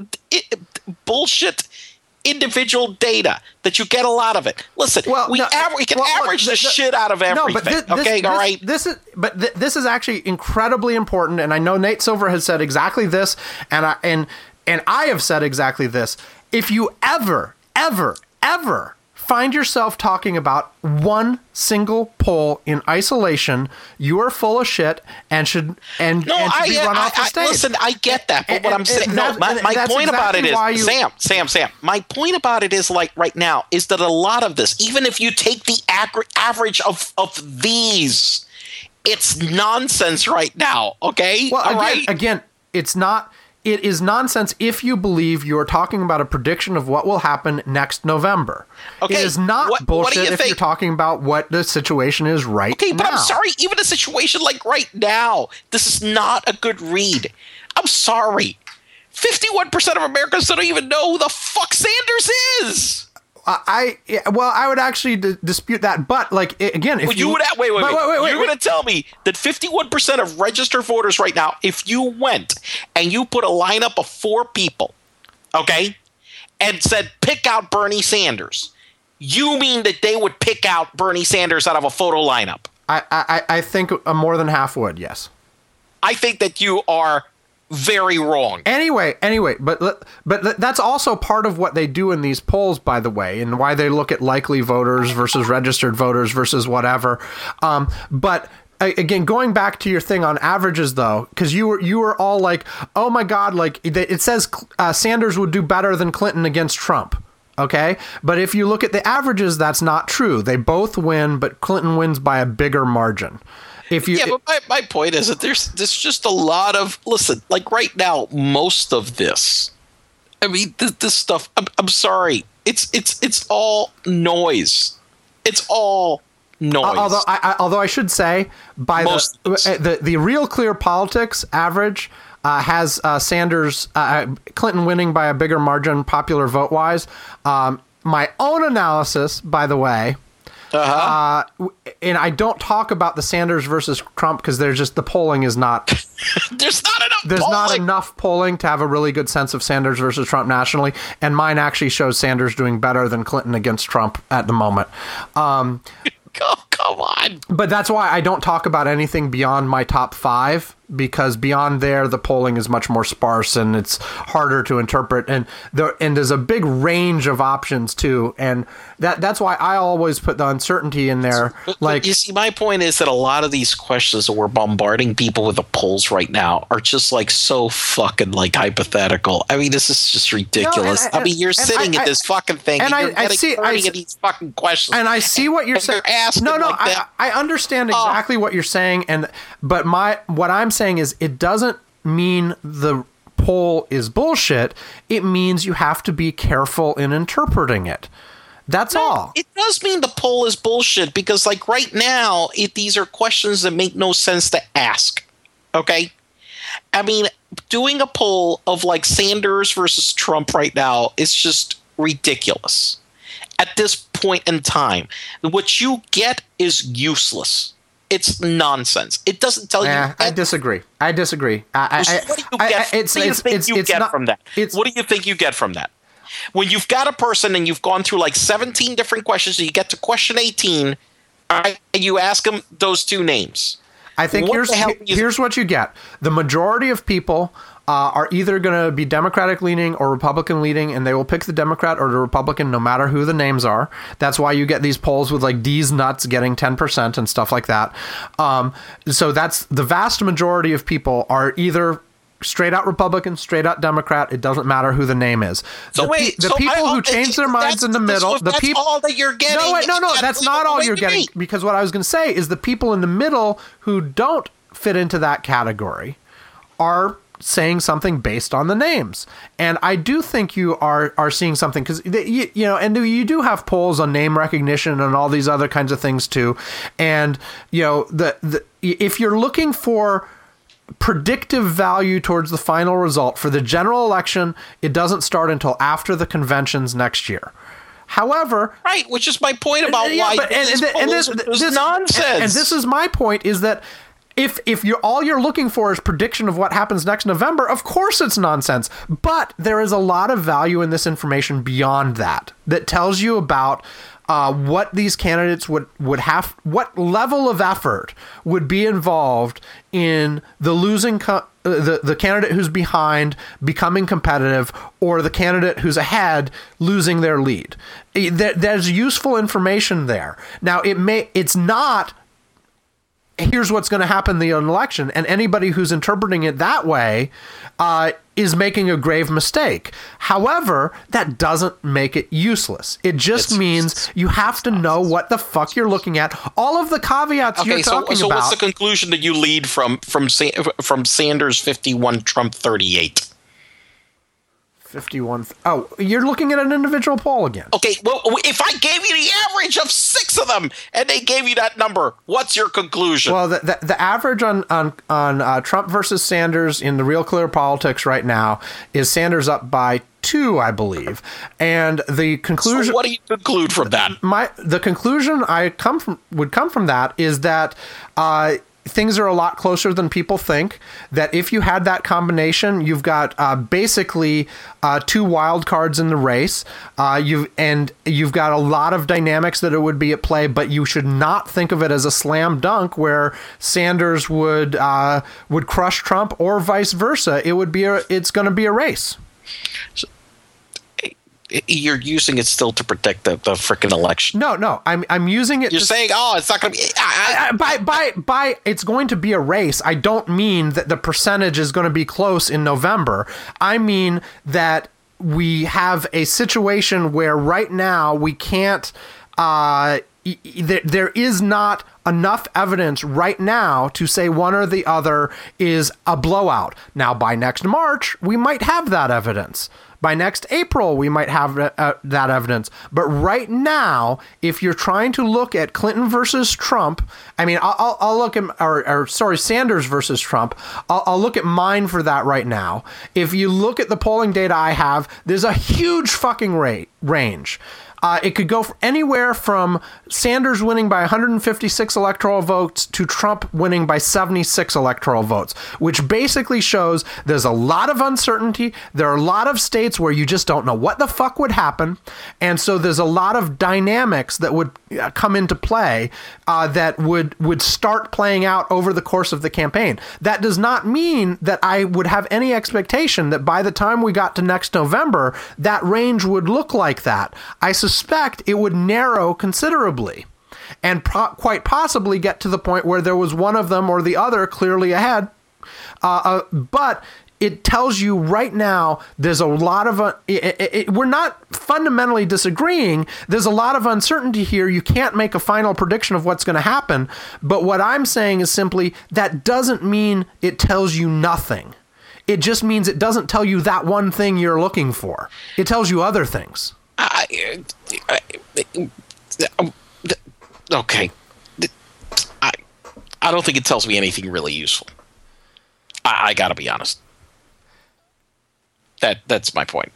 B: bullshit individual data that you get a lot of it. Listen, we can average the shit out of everything. All right.
A: This is actually incredibly important, and I know Nate Silver has said exactly this, and I have said exactly this. If you ever find yourself talking about one single poll in isolation, you are full of shit and should be run off the stage.
B: Listen, I get that, but what I'm saying, my point about it is, Sam, my point about it is, like, right now, is that a lot of this, even if you take the average of these, it's nonsense right now, okay?
A: Well, again, it's not. It is nonsense if you believe you're talking about a prediction of what will happen next November. Okay, it is not bullshit if you're talking about what the situation is right now.
B: Okay, but I'm sorry, even a situation like right now, this is not a good read. I'm sorry. 51% of Americans don't even know who the fuck Sanders is.
A: I would actually dispute that, but like again, if
B: you would wait. You're going to tell me that 51% of registered voters right now, if you went and you put a lineup of 4 people, okay, and said pick out Bernie Sanders, you mean that they would pick out Bernie Sanders out of a photo lineup?
A: I think more than half would, yes.
B: I think that you are very wrong.
A: Anyway, but that's also part of what they do in these polls, by the way, and why they look at likely voters versus registered voters versus whatever. But again, going back to your thing on averages, though, because you were all like, "Oh my God!" Like it says Sanders would do better than Clinton against Trump. Okay, but if you look at the averages, that's not true. They both win, but Clinton wins by a bigger margin.
B: But my point is that there's just a lot of, listen, like right now, most of this, I mean, this stuff, I'm sorry, it's all noise. It's all noise.
A: Although I should say, by the Real Clear Politics average has Sanders, Clinton winning by a bigger margin, popular vote wise. My own analysis, by the way. And I don't talk about the Sanders versus Trump because the polling is not.
B: There's not enough.
A: There's not enough polling to have a really good sense of Sanders versus Trump nationally, and mine actually shows Sanders doing better than Clinton against Trump at the moment.
B: Oh, come on!
A: But that's why I don't talk about anything beyond my top 5, because beyond there the polling is much more sparse and it's harder to interpret, and there's a big range of options too, and that's why I always put the uncertainty in there.
B: But you see, my point is that a lot of these questions that we're bombarding people with the polls right now are just like so fucking like hypothetical. I mean, this is just ridiculous. I mean, you're sitting at this fucking thing and you're turning at these fucking questions,
A: and I see what you're saying. I understand exactly what you're saying, but what I'm saying is it doesn't mean the poll is bullshit. It means you have to be careful in interpreting it. That's all.
B: It does mean the poll is bullshit because, like, right now, these are questions that make no sense to ask. Okay? I mean, doing a poll of, like, Sanders versus Trump right now is just ridiculous. At this point in time, what you get is useless. It's nonsense. It doesn't tell you.
A: I disagree. What do
B: you get from that? What do you think you get from that? When you've got a person and you've gone through like 17 different questions and you get to question 18, all right, and you ask them those 2 names.
A: I think here's what you get. The majority of people are either going to be Democratic leaning or Republican leaning, and they will pick the Democrat or the Republican no matter who the names are. That's why you get these polls with like D's nuts getting 10% and stuff like that. So that's the vast majority of people are either straight out Republican, straight out Democrat. It doesn't matter who the name is. The people who change their minds in the middle. That's all
B: that you're getting.
A: No, that's not all you're getting. Because what I was going to say is the people in the middle who don't fit into that category are saying something based on the names. And I do think you are seeing something because, and you do have polls on name recognition and all these other kinds of things too. And, if you're looking for predictive value towards the final result for the general election, it doesn't start until after the conventions next year. However,
B: right, which is my point about why this is nonsense.
A: And this is my point: is that if you're all you're looking for is prediction of what happens next November, of course it's nonsense. But there is a lot of value in this information beyond that tells you about what these candidates would have, what level of effort would be involved in the losing the candidate who's behind becoming competitive, or the candidate who's ahead losing their lead. There's useful information there. Now, it's not, here's what's going to happen in the election, and anybody who's interpreting it that way is making a grave mistake. However, that doesn't make it useless. It just means you have to know what the fuck you're looking at. All of the caveats you're talking about.
B: So what's the conclusion that you lead from Sanders 51, Trump 38?
A: 51. Oh, you're looking at an individual poll again.
B: Okay, well, if I gave you the average of 6 of them and they gave you that number, what's your conclusion?
A: Well, the average on Trump versus Sanders in the Real Clear Politics right now is Sanders up by 2, I believe. And the conclusion.
B: So what do you conclude from that?
A: The conclusion would come from that is that things are a lot closer than people think. That if you had that combination, you've got basically 2 wild cards in the race. You've got a lot of dynamics that it would be at play, but you should not think of it as a slam dunk where Sanders would crush Trump or vice versa. It's going to be a race.
B: You're using it still to protect the frickin' election.
A: No, I'm using it.
B: You're saying, it's not going to be.
A: By it's going to be a race. I don't mean that the percentage is going to be close in November. I mean that we have a situation where right now we can't. There is not enough evidence right now to say one or the other is a blowout. Now, by next March, we might have that evidence. By next April, we might have that evidence. But right now, if you're trying to look at Clinton versus Trump, I mean, I'll look at, Sanders versus Trump. I'll look at mine for that right now. If you look at the polling data I have, there's a huge fucking range. It could go anywhere from Sanders winning by 156 electoral votes to Trump winning by 76 electoral votes, which basically shows there's a lot of uncertainty. There are a lot of states where you just don't know what the fuck would happen. And so there's a lot of dynamics that would come into play that would start playing out over the course of the campaign. That does not mean that I would have any expectation that by the time we got to next November, that range would look like that. I suspect it would narrow considerably and quite possibly get to the point where there was one of them or the other clearly ahead. But it tells you right now there's a lot of we're not fundamentally disagreeing. There's a lot of uncertainty here. You can't make a final prediction of what's going to happen. But what I'm saying is simply that doesn't mean it tells you nothing. It just means it doesn't tell you that one thing you're looking for. It tells you other things.
B: Okay. I don't think it tells me anything really useful. I gotta be honest. That's my point.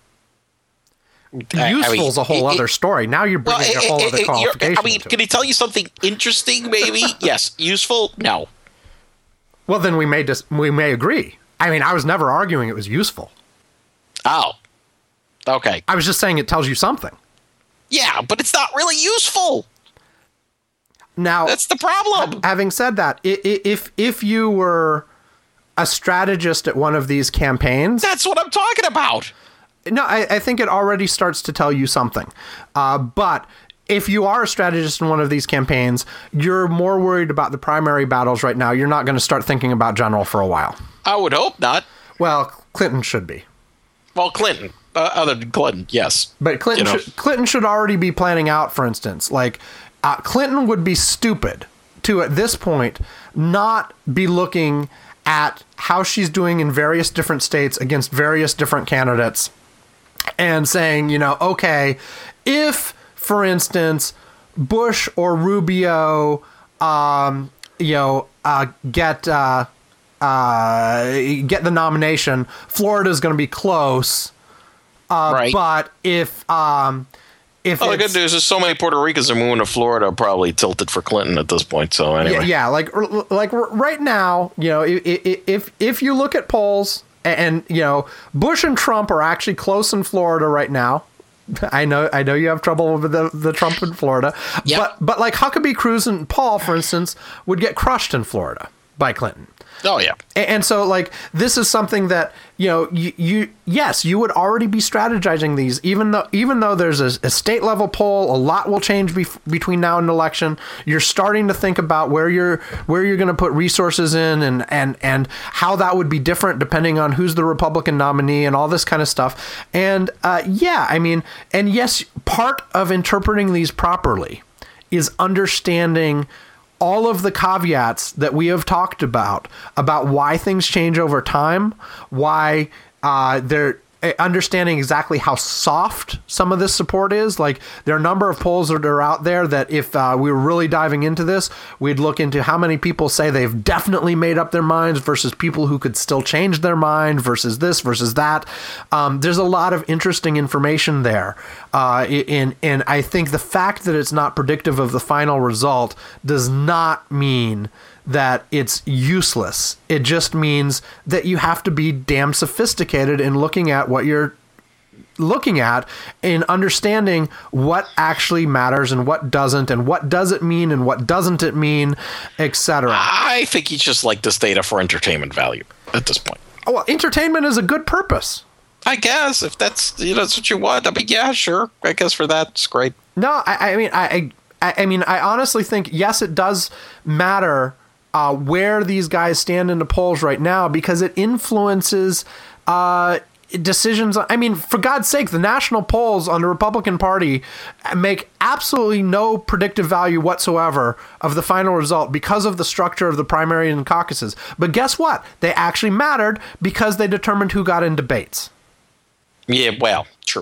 A: Useful is a whole other story. Now you're bringing a whole other qualification.
B: Can he tell you something interesting? Maybe yes. Useful? No.
A: Well, then we may agree. I mean, I was never arguing it was useful.
B: Oh. Okay.
A: I was just saying it tells you something.
B: Yeah, but it's not really useful.
A: Now,
B: that's the problem.
A: Having said that, if you were a strategist at one of these campaigns,
B: that's what I'm talking about.
A: No, I think it already starts to tell you something. But if you are a strategist in one of these campaigns, you're more worried about the primary battles right now. You're not going to start thinking about general for a while.
B: I would hope not.
A: Well, Clinton should be.
B: Well, Clinton. Other than Clinton, yes.
A: But Clinton should already be planning out, for instance. Like, Clinton would be stupid to, at this point, not be looking at how she's doing in various different states against various different candidates and saying, okay, if, for instance, Bush or Rubio get the nomination, Florida's going to be close.
B: Right.
A: But if
B: the good news is so many Puerto Ricans are moving to Florida, probably tilted for Clinton at this point. So anyway,
A: yeah, like right now, if you look at polls and Bush and Trump are actually close in Florida right now. I know you have trouble with the Trump in Florida,
B: yep.
A: but like Huckabee, Cruz, and Paul, for instance, would get crushed in Florida by Clinton.
B: Oh yeah,
A: and so like this is something that you would already be strategizing these, even though there's a state level poll, a lot will change between now and election. You're starting to think about where you're going to put resources in and how that would be different depending on who's the Republican nominee and all this kind of stuff. And yes, part of interpreting these properly is understanding all of the caveats that we have talked about why things change over time, why they're understanding exactly how soft some of this support is. Like there are a number of polls that are out there that if we were really diving into this, we'd look into how many people say they've definitely made up their minds versus people who could still change their mind versus this versus that. There's a lot of interesting information there. And I think the fact that it's not predictive of the final result does not mean that it's useless. It just means that you have to be damn sophisticated in looking at what you're looking at and understanding what actually matters and what doesn't, and what does it mean and what doesn't it mean, etc.
B: I think you just like this data for entertainment value at this point.
A: Oh, well, entertainment is a good purpose.
B: I guess if that's that's what you want. I mean, yeah, sure. I guess for that, it's great.
A: No, I honestly think yes, it does matter where these guys stand in the polls right now, because it influences decisions. I mean, for God's sake, the national polls on the Republican Party make absolutely no predictive value whatsoever of the final result because of the structure of the primary and caucuses. But guess what? They actually mattered because they determined who got in debates.
B: Yeah, well, true.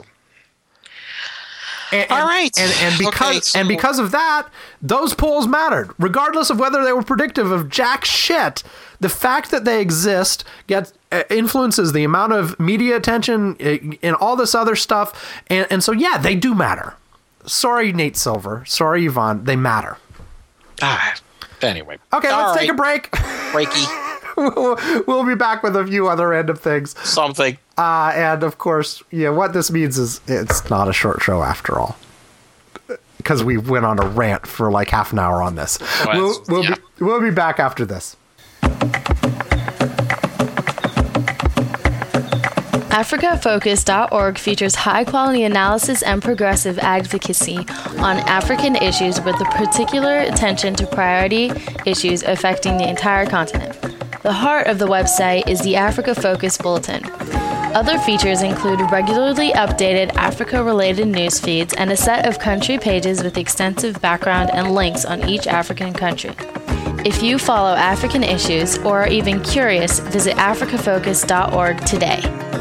A: All right. And because of that, those polls mattered, regardless of whether they were predictive of jack shit. The fact that they exist influences the amount of media attention and all this other stuff. And so, yeah, they do matter. Sorry, Nate Silver. Sorry, Yvonne. They matter.
B: Anyway.
A: Okay, let's take a break.
B: Breaky.
A: We'll be back with a few other random things.
B: Something.
A: And of course, what this means is it's not a short show after all, because we went on a rant for like half an hour on this. We'll be back after this.
D: AfricaFocus.org features high-quality analysis and progressive advocacy on African issues with a particular attention to priority issues affecting the entire continent. The heart of the website is the Africa Focus Bulletin. Other features include regularly updated Africa-related news feeds and a set of country pages with extensive background and links on each African country. If you follow African issues or are even curious, visit AfricaFocus.org today.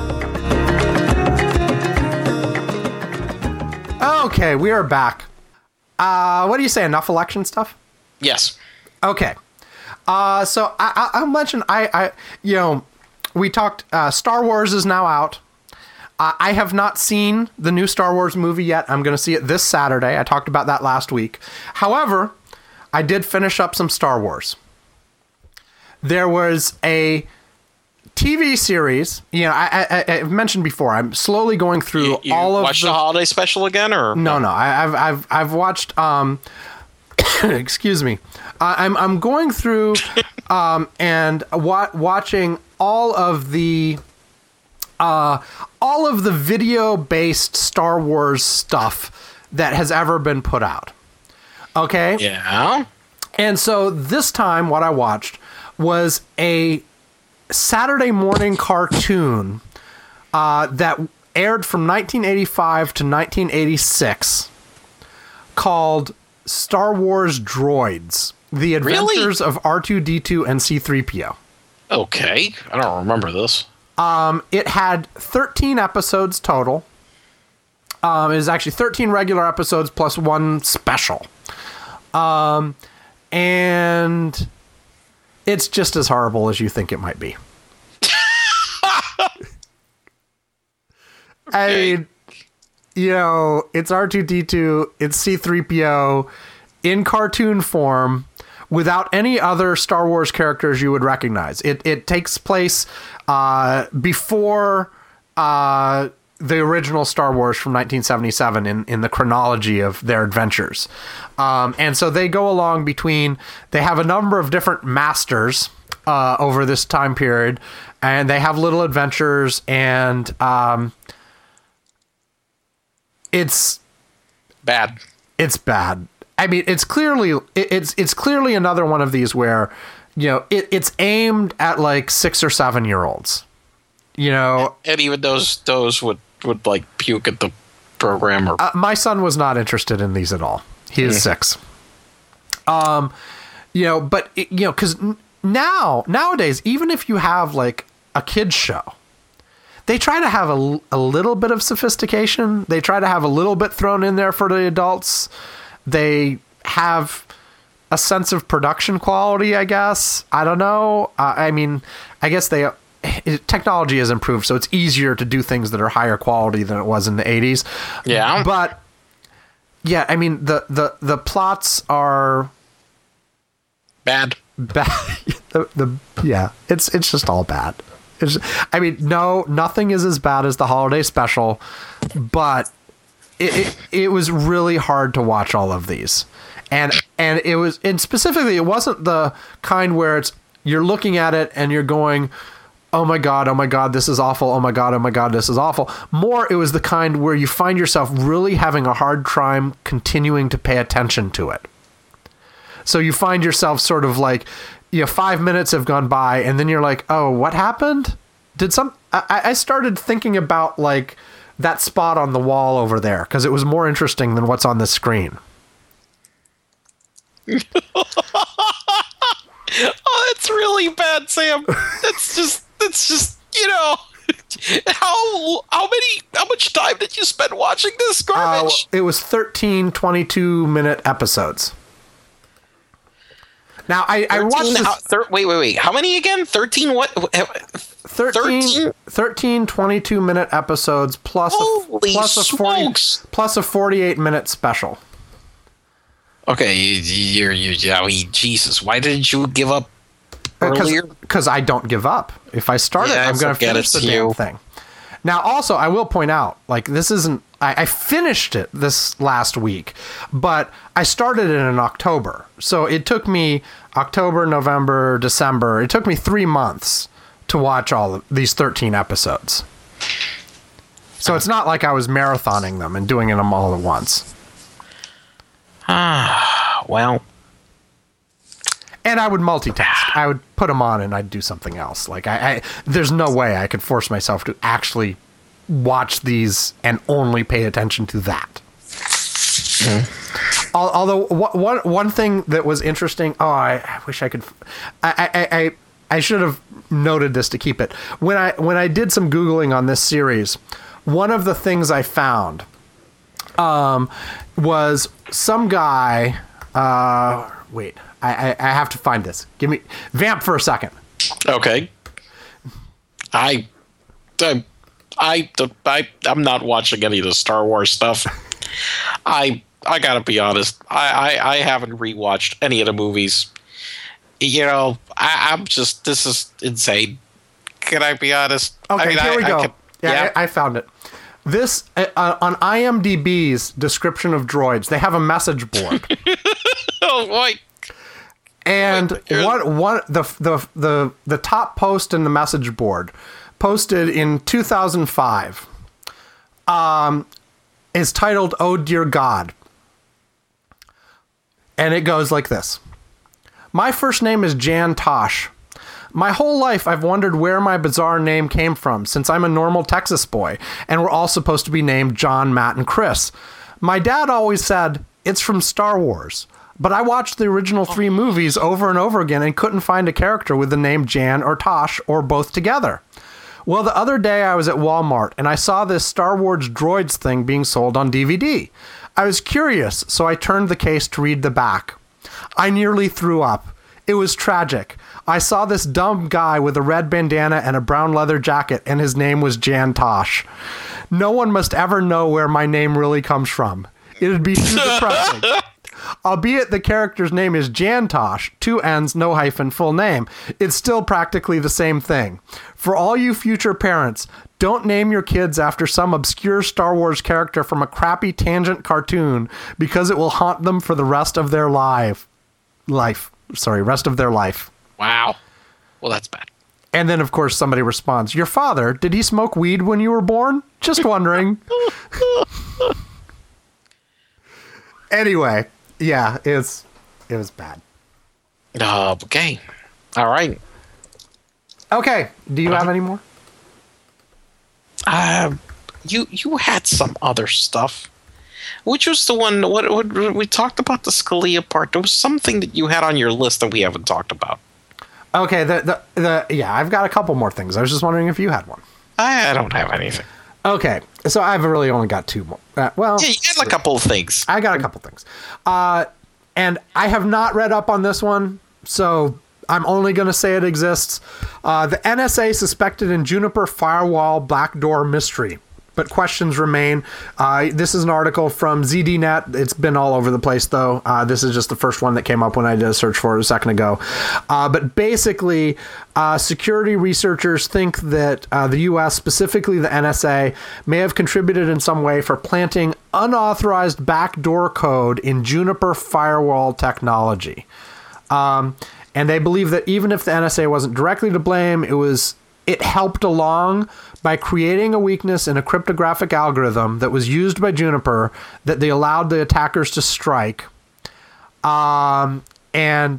A: Okay, we are back. What do you say? Enough election stuff?
B: Yes.
A: Okay. So I'll mention we talked. Star Wars is now out. I have not seen the new Star Wars movie yet. I'm going to see it this Saturday. I talked about that last week. However, I did finish up some Star Wars. There was a TV series. I've mentioned before. I'm slowly going through
B: you
A: all of
B: watched the holiday special again, or
A: no? I've watched. Excuse me. I'm going through and watching all of the video-based Star Wars stuff that has ever been put out. Okay?
B: Yeah.
A: And so this time what I watched was a Saturday morning cartoon that aired from 1985 to 1986 called Star Wars Droids: The Adventures of R2-D2 and C-3PO.
B: Okay. I don't remember this.
A: It had 13 episodes total. It was actually 13 regular episodes plus one special. And It's just as horrible as you think it might be. I mean, you know, it's R2-D2, it's C-3PO in cartoon form without any other Star Wars characters you would recognize. It takes place before the original Star Wars from 1977 in the chronology of their adventures. And so they go along between, they have a number of different masters over this time period, and they have little adventures, and it's
B: bad.
A: It's bad. I mean, it's clearly another one of these where, you know, it's aimed at like 6 or 7 year olds, you know,
B: and even those would like puke at the program. Or
A: my son was not interested in these at all. He is 6. You know, but you know, because nowadays, even if you have like a kids show, they try to have a little bit of sophistication. They try to have a little bit thrown in there for the adults. They have a sense of production quality, I guess. I don't know. I mean, I guess technology has improved, so it's easier to do things that are higher quality than it was in the 80s.
B: Yeah.
A: But yeah, I mean, the plots are
B: bad.
A: Yeah, it's just all bad. I mean, no, nothing is as bad as the holiday special, but it was really hard to watch all of these, and specifically, it wasn't the kind where you're looking at it and you're going, oh my god, this is awful. Oh my god, this is awful. More, it was the kind where you find yourself really having a hard time continuing to pay attention to it. So you find yourself sort of like, you know, 5 minutes have gone by, and then you're like, oh, what happened? I started thinking about like that spot on the wall over there, because it was more interesting than what's on the screen.
B: Oh, that's really bad, Sam. That's just, you know, how much time did you spend watching this garbage?
A: It was 13 22-minute episodes. Now, I watched this...
B: Wait. How many again? 13 what?
A: 13 22-minute episodes plus a 48-minute special.
B: Okay, Jesus, why didn't you give up earlier?
A: Because I don't give up. If I start it, I'm going to finish the damn thing. Now, also, I will point out, like, this isn't... I finished it this last week, but I started it in October. So it took me October, November, December. It took me 3 months to watch all of these 13 episodes. So it's not like I was marathoning them and doing them all at once.
B: Well.
A: And I would multitask. I would put them on and I'd do something else. Like there's no way I could force myself to actually watch these and only pay attention to that. Although one thing that was interesting. Oh, I wish I could. I should have noted this to keep it. When I did some Googling on this series, one of the things I found was some guy. Wait, I have to find this. Give me vamp for a second.
B: Okay. I'm not watching any of the Star Wars stuff. I gotta be honest. I haven't rewatched any of the movies. You know, I'm just, this is insane. Can I be honest?
A: Okay,
B: I mean,
A: here we go.
B: Yeah.
A: I found it. This on IMDb's description of droids, they have a message board.
B: Oh boy!
A: And the top post in the message board, posted in 2005, is titled "Oh Dear God," and it goes like this: "My first name is Jan Tosh. My whole life I've wondered where my bizarre name came from, since I'm a normal Texas boy, and we're all supposed to be named John, Matt, and Chris. My dad always said, it's from Star Wars, but I watched the original 3 movies over and over again and couldn't find a character with the name Jan or Tosh, or both together. Well, the other day I was at Walmart, and I saw this Star Wars droids thing being sold on DVD. I was curious, so I turned the case to read the back. I nearly threw up. It was tragic. I saw this dumb guy with a red bandana and a brown leather jacket, and his name was Jan Tosh. No one must ever know where my name really comes from. It'd be too depressing. Albeit the character's name is Jan Tosh, 2 N's, no hyphen, full name. It's still practically the same thing. For all you future parents, don't name your kids after some obscure Star Wars character from a crappy tangent cartoon because it will haunt them for the rest of their life. Rest of their life.
B: Wow. Well, that's bad.
A: And then, of course, somebody responds, your father, did he smoke weed when you were born? Just wondering. Anyway, yeah, it was bad.
B: Okay. All right.
A: Okay. Do you have any more?
B: You had some other stuff. Which was the one? What we talked about the Scalia part? There was something that you had on your list that we haven't talked about.
A: Okay. Yeah, I've got a couple more things. I was just wondering if you had one.
B: I don't have anything.
A: Okay, so I've really only got 2 more.
B: Yeah, you had a couple of things.
A: I got a couple things. And I have not read up on this one, so I'm only going to say it exists. The NSA suspected in Juniper firewall backdoor mystery, but questions remain. This is an article from ZDNet. It's been all over the place, though. This is just the first one that came up when I did a search for it a second ago. But basically, security researchers think that the U.S., specifically the NSA, may have contributed in some way for planting unauthorized backdoor code in Juniper firewall technology. And they believe that even if the NSA wasn't directly to blame, it helped along by creating a weakness in a cryptographic algorithm that was used by Juniper that they allowed the attackers to strike. Unnamed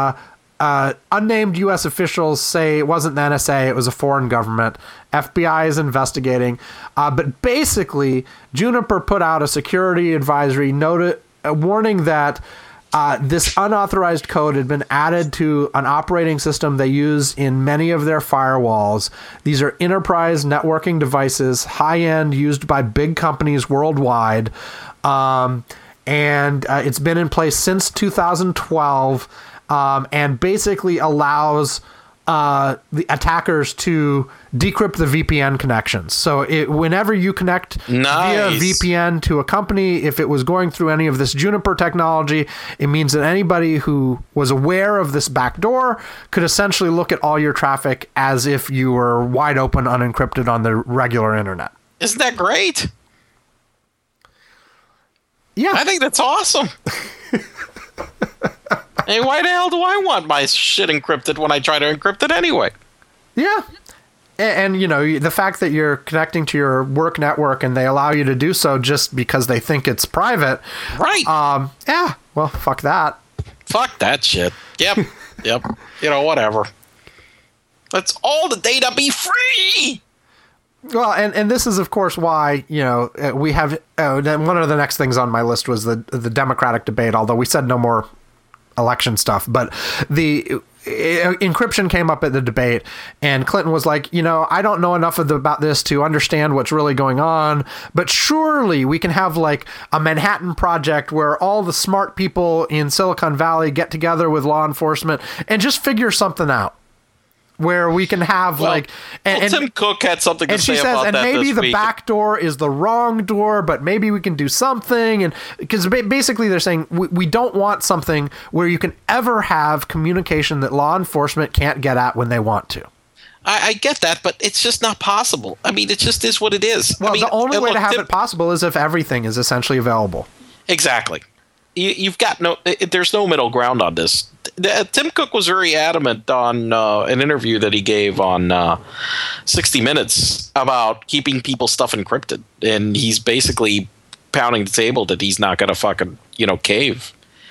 A: U.S. officials say it wasn't the NSA, it was a foreign government. FBI is investigating. But basically, Juniper put out a security advisory warning that this unauthorized code had been added to an operating system they use in many of their firewalls. These are enterprise networking devices, high-end, used by big companies worldwide. And it's been in place since 2012 and basically allows the attackers to decrypt the VPN connections. So whenever you connect via VPN to a company, if it was going through any of this Juniper technology, it means that anybody who was aware of this backdoor could essentially look at all your traffic as if you were wide open, unencrypted on the regular internet.
B: Isn't that great?
A: Yeah.
B: I think that's awesome. Hey, why the hell do I want my shit encrypted when I try to encrypt it anyway?
A: Yeah. And you know, the fact that you're connecting to your work network and they allow you to do so just because they think it's private.
B: Right.
A: Yeah. Well, fuck that.
B: Fuck that shit. Yep. Yep. You know, whatever. Let's all the data be free.
A: Well, and this is, of course, why, you know, we have one of the next things on my list was the Democratic debate, although we said no more election stuff. But the encryption came up at the debate, and Clinton was like, you know, I don't know enough about this to understand what's really going on, but surely we can have like a Manhattan Project where all the smart people in Silicon Valley get together with law enforcement and just figure something out. Where we can have and
B: Tim Cook had something to say about that.
A: And maybe
B: the
A: back door is the wrong door, but maybe we can do something. And because basically they're saying we don't want something where you can ever have communication that law enforcement can't get at when they want to.
B: I get that, but it's just not possible. I mean, it just is what it is.
A: Well,
B: I mean,
A: the only way to have it possible is if everything is essentially available.
B: Exactly. You've got there's no middle ground on this. Tim Cook was very adamant on an interview that he gave on 60 Minutes about keeping people's stuff encrypted. And he's basically pounding the table that he's not going to fucking, cave.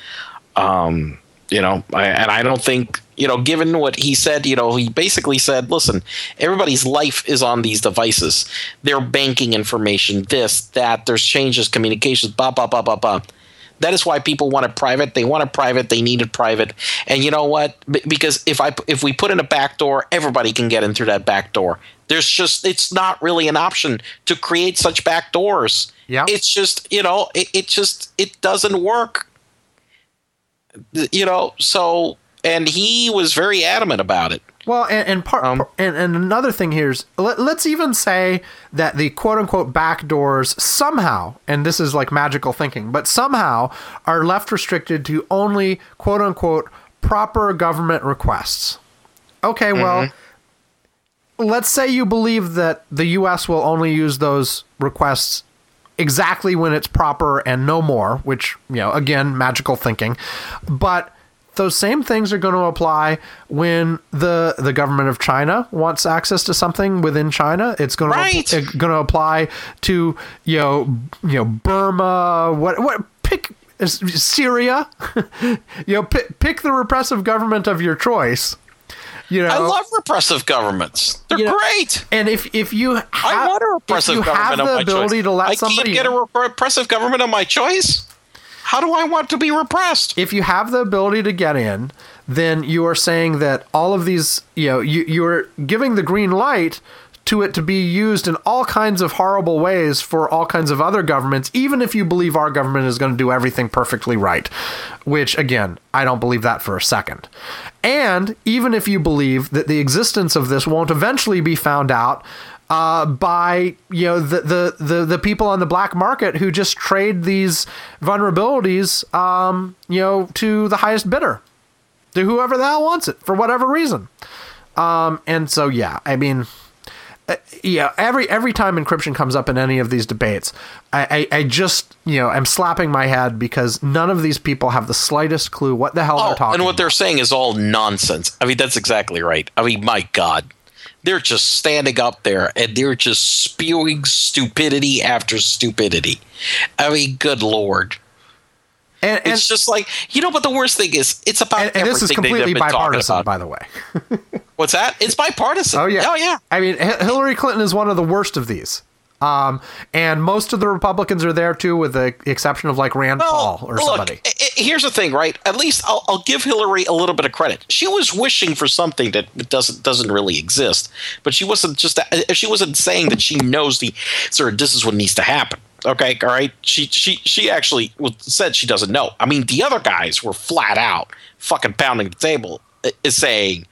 B: And I don't think, given what he said, he basically said, listen, everybody's life is on these devices. They're banking information, this, that, there's changes, communications, blah, blah, blah, blah, blah. That is why people want it private. They want it private. They need it private. And you know what? Because if we put in a back door, everybody can get in through that back door. It's not really an option to create such back doors.
A: Yeah.
B: It's just, it doesn't work. So and he was very adamant about it.
A: Well, and another thing here is, let's even say that the quote-unquote backdoors somehow, and this is like magical thinking, but somehow are left restricted to only quote-unquote proper government requests. Okay, well, let's say you believe that the U.S. will only use those requests exactly when it's proper and no more, which, again, magical thinking. But those same things are going to apply when the government of China wants access to something within China. It's going to apply to Burma. Pick Syria. Pick the repressive government of your choice.
B: I love repressive governments. They're great.
A: And if you have,
B: I want a repressive government of my choice. I can't get a repressive government of my choice. How do I want to be repressed?
A: If you have the ability to get in, then you are saying that all of these, you're giving the green light to it to be used in all kinds of horrible ways for all kinds of other governments, even if you believe our government is going to do everything perfectly right, which, again, I don't believe that for a second. And even if you believe that the existence of this won't eventually be found out by the people on the black market who just trade these vulnerabilities to the highest bidder, to whoever the hell wants it for whatever reason. And so every time encryption comes up in any of these debates, I just am slapping my head because none of these people have the slightest clue what the hell they're talking about.
B: And what they're saying is all nonsense. I mean, that's exactly right. I mean, my God. They're just standing up there and they're just spewing stupidity after stupidity. I mean, good Lord. And it's just like, but the worst thing is, it's about everything.
A: And this is completely bipartisan, by the way.
B: What's that? It's bipartisan.
A: Oh, yeah.
B: Oh, yeah.
A: I mean, Hillary Clinton is one of the worst of these. And most of the Republicans are there, too, with the exception of, like, Rand Paul or somebody.
B: Here's the thing, right? At least I'll give Hillary a little bit of credit. She was wishing for something that doesn't really exist. But she wasn't saying that she knows this is what needs to happen. Okay, all right? She actually said she doesn't know. I mean, the other guys were flat out fucking pounding the table saying,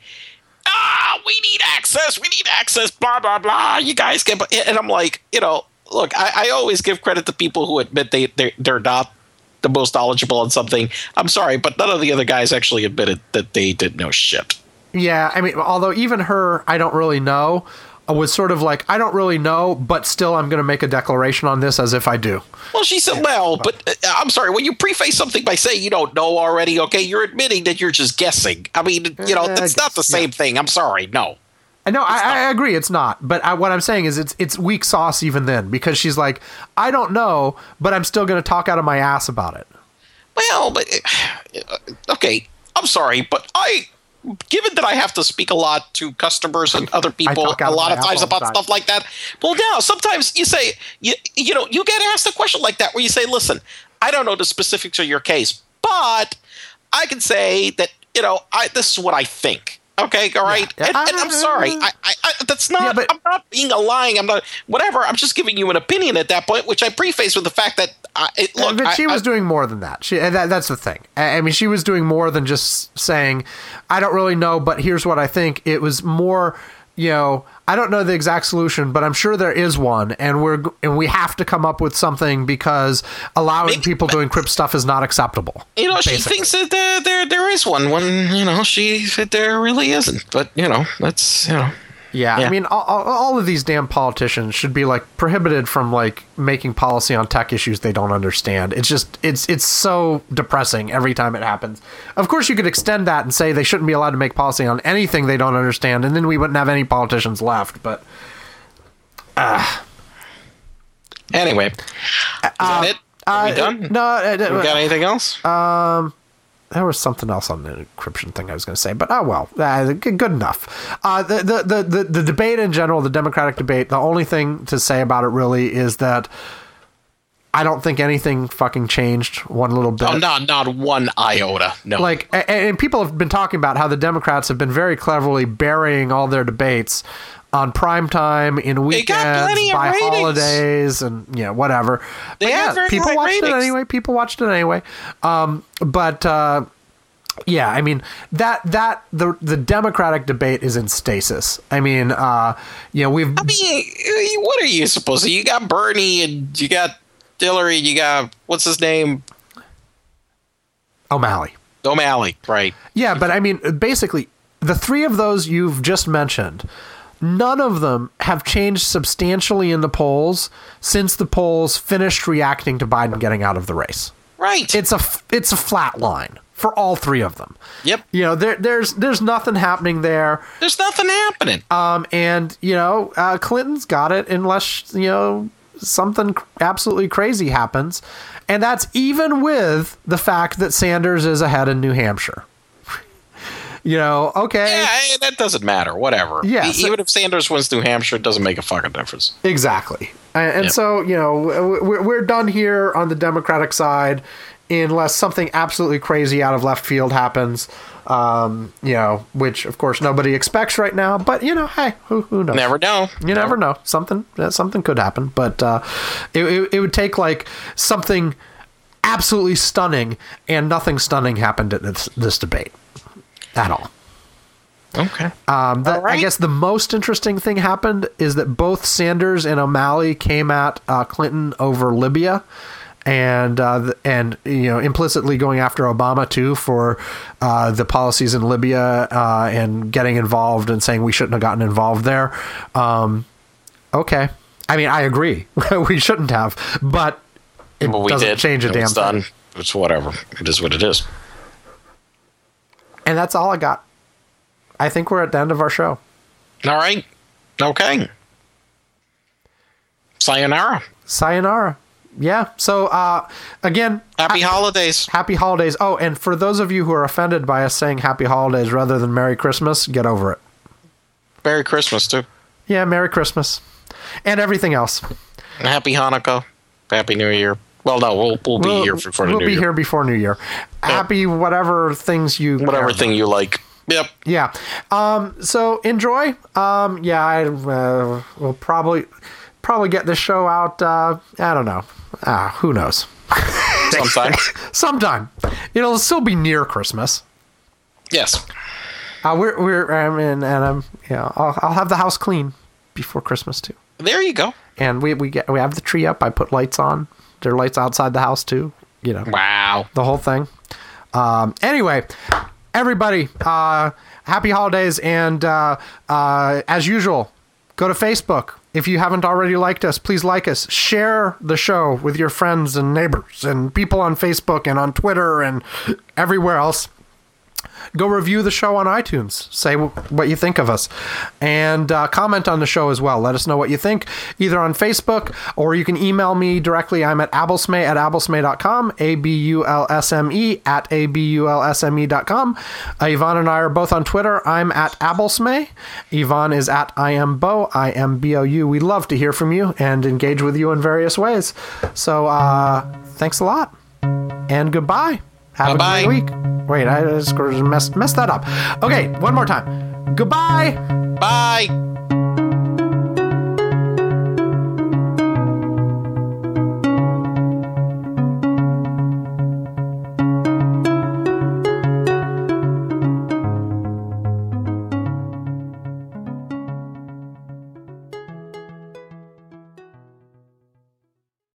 B: we need access, blah, blah, blah. You guys can, and I'm like, look, I always give credit to people who admit they're not the most knowledgeable on something. I'm sorry, but none of the other guys actually admitted that they didn't know shit.
A: Yeah, I mean, although even her, I don't really know, was sort of like, I don't really know, but still I'm going to make a declaration on this as if I do.
B: Well, she said, but I'm sorry, when you preface something by saying you don't know already, okay, you're admitting that you're just guessing. I mean, that's not the same thing. I'm sorry, no.
A: No, I agree, it's not. But what I'm saying is it's weak sauce even then, because she's like, I don't know, but I'm still going to talk out of my ass about it.
B: Well, but okay, I'm sorry, but given that I have to speak a lot to customers and other people a lot of times about stuff like that, well, now sometimes you say, you get asked a question like that where you say, listen, I don't know the specifics of your case, but I can say that, this is what I think. Okay, all right. Yeah. And I'm sorry. I that's not. Yeah, I'm not being lying. I'm not. Whatever. I'm just giving you an opinion at that point, which I preface with the fact that
A: but she was doing more than that. That's the thing. I mean, she was doing more than just saying, "I don't really know, but here's what I think." It was more, I don't know the exact solution, but I'm sure there is one, and we have to come up with something because allowing people to encrypt stuff is not acceptable.
B: She thinks that there is one when she said there really isn't. But that's
A: Yeah, I mean, all of these damn politicians should be like prohibited from like making policy on tech issues they don't understand. It's just it's so depressing every time it happens. Of course, you could extend that and say they shouldn't be allowed to make policy on anything they don't understand, and then we wouldn't have any politicians left. But
B: anyway, is that it? Are we done?
A: No,
B: we got anything else?
A: There was something else on the encryption thing I was going to say, but good enough. The debate in general, the Democratic debate, the only thing to say about it really is that I don't think anything fucking changed one little bit.
B: Oh, not one iota. No.
A: Like, and people have been talking about how the Democrats have been very cleverly burying all their debates on primetime, in weekends, by holidays, and whatever.
B: People
A: watched it anyway. People watched it anyway. But Yeah, I mean the Democratic debate is in stasis. I mean, we've.
B: I mean, what are you supposed to? You got Bernie and you got Hillary. You got what's his name?
A: O'Malley,
B: right?
A: Yeah, but I mean, basically, the three of those you've just mentioned, none of them have changed substantially in the polls since the polls finished reacting to Biden getting out of the race.
B: Right.
A: It's a flat line for all three of them.
B: Yep.
A: There's nothing happening there.
B: There's nothing happening.
A: And Clinton's got it unless something absolutely crazy happens, and that's even with the fact that Sanders is ahead in New Hampshire. Okay.
B: Yeah, that doesn't matter. Whatever.
A: Yeah,
B: even if Sanders wins New Hampshire, it doesn't make a fucking difference.
A: Exactly. And so, we're done here on the Democratic side unless something absolutely crazy out of left field happens, which, of course, nobody expects right now. But, hey, who knows?
B: Never know.
A: You never know. Something could happen. But it would take, like, something absolutely stunning, and nothing stunning happened at this debate at all.
B: Okay.
A: All right. I guess the most interesting thing happened is that both Sanders and O'Malley came at Clinton over Libya, and implicitly going after Obama too for the policies in Libya and getting involved and saying we shouldn't have gotten involved there. Okay, I mean I agree we shouldn't have, but it doesn't change a damn thing.
B: Done. It's whatever. It is what it is.
A: And that's all I got. I think we're at the end of our show.
B: All right. Okay. Sayonara.
A: Yeah. So, again,
B: happy holidays.
A: Happy holidays. Oh, and for those of you who are offended by us saying happy holidays rather than Merry Christmas, get over it.
B: Merry Christmas, too.
A: Yeah, Merry Christmas. And everything else.
B: Happy Hanukkah. Happy New Year. Well, no, we'll be here before the New Year.
A: We'll be here before New Year. Yep. Happy whatever things you...
B: Whatever thing you like. Yep.
A: Yeah. So, enjoy. We'll probably get this show out, I don't know. Who knows? Sometime. It'll still be near Christmas.
B: Yes.
A: I'll have the house clean before Christmas too.
B: There you go.
A: And we have the tree up. I put lights on. There are lights outside the house too.
B: Wow.
A: The whole thing. Anyway, everybody, happy holidays, and as usual, go to Facebook. If you haven't already liked us, please like us. Share the show with your friends and neighbors and people on Facebook and on Twitter and everywhere else. Go review the show on iTunes. Say what you think of us. And comment on the show as well. Let us know what you think, either on Facebook or you can email me directly. I'm at abulsme@abulsme.com, abulsme@abulsme.com. Yvonne and I are both on Twitter. I'm at abulsme. Yvonne is at IamBo, IMBOU. We love to hear from you and engage with you in various ways. So thanks a lot. And goodbye. Have
B: Bye-bye.
A: a great week. Wait, I just messed that up. Okay, one more time. Goodbye.
B: Bye.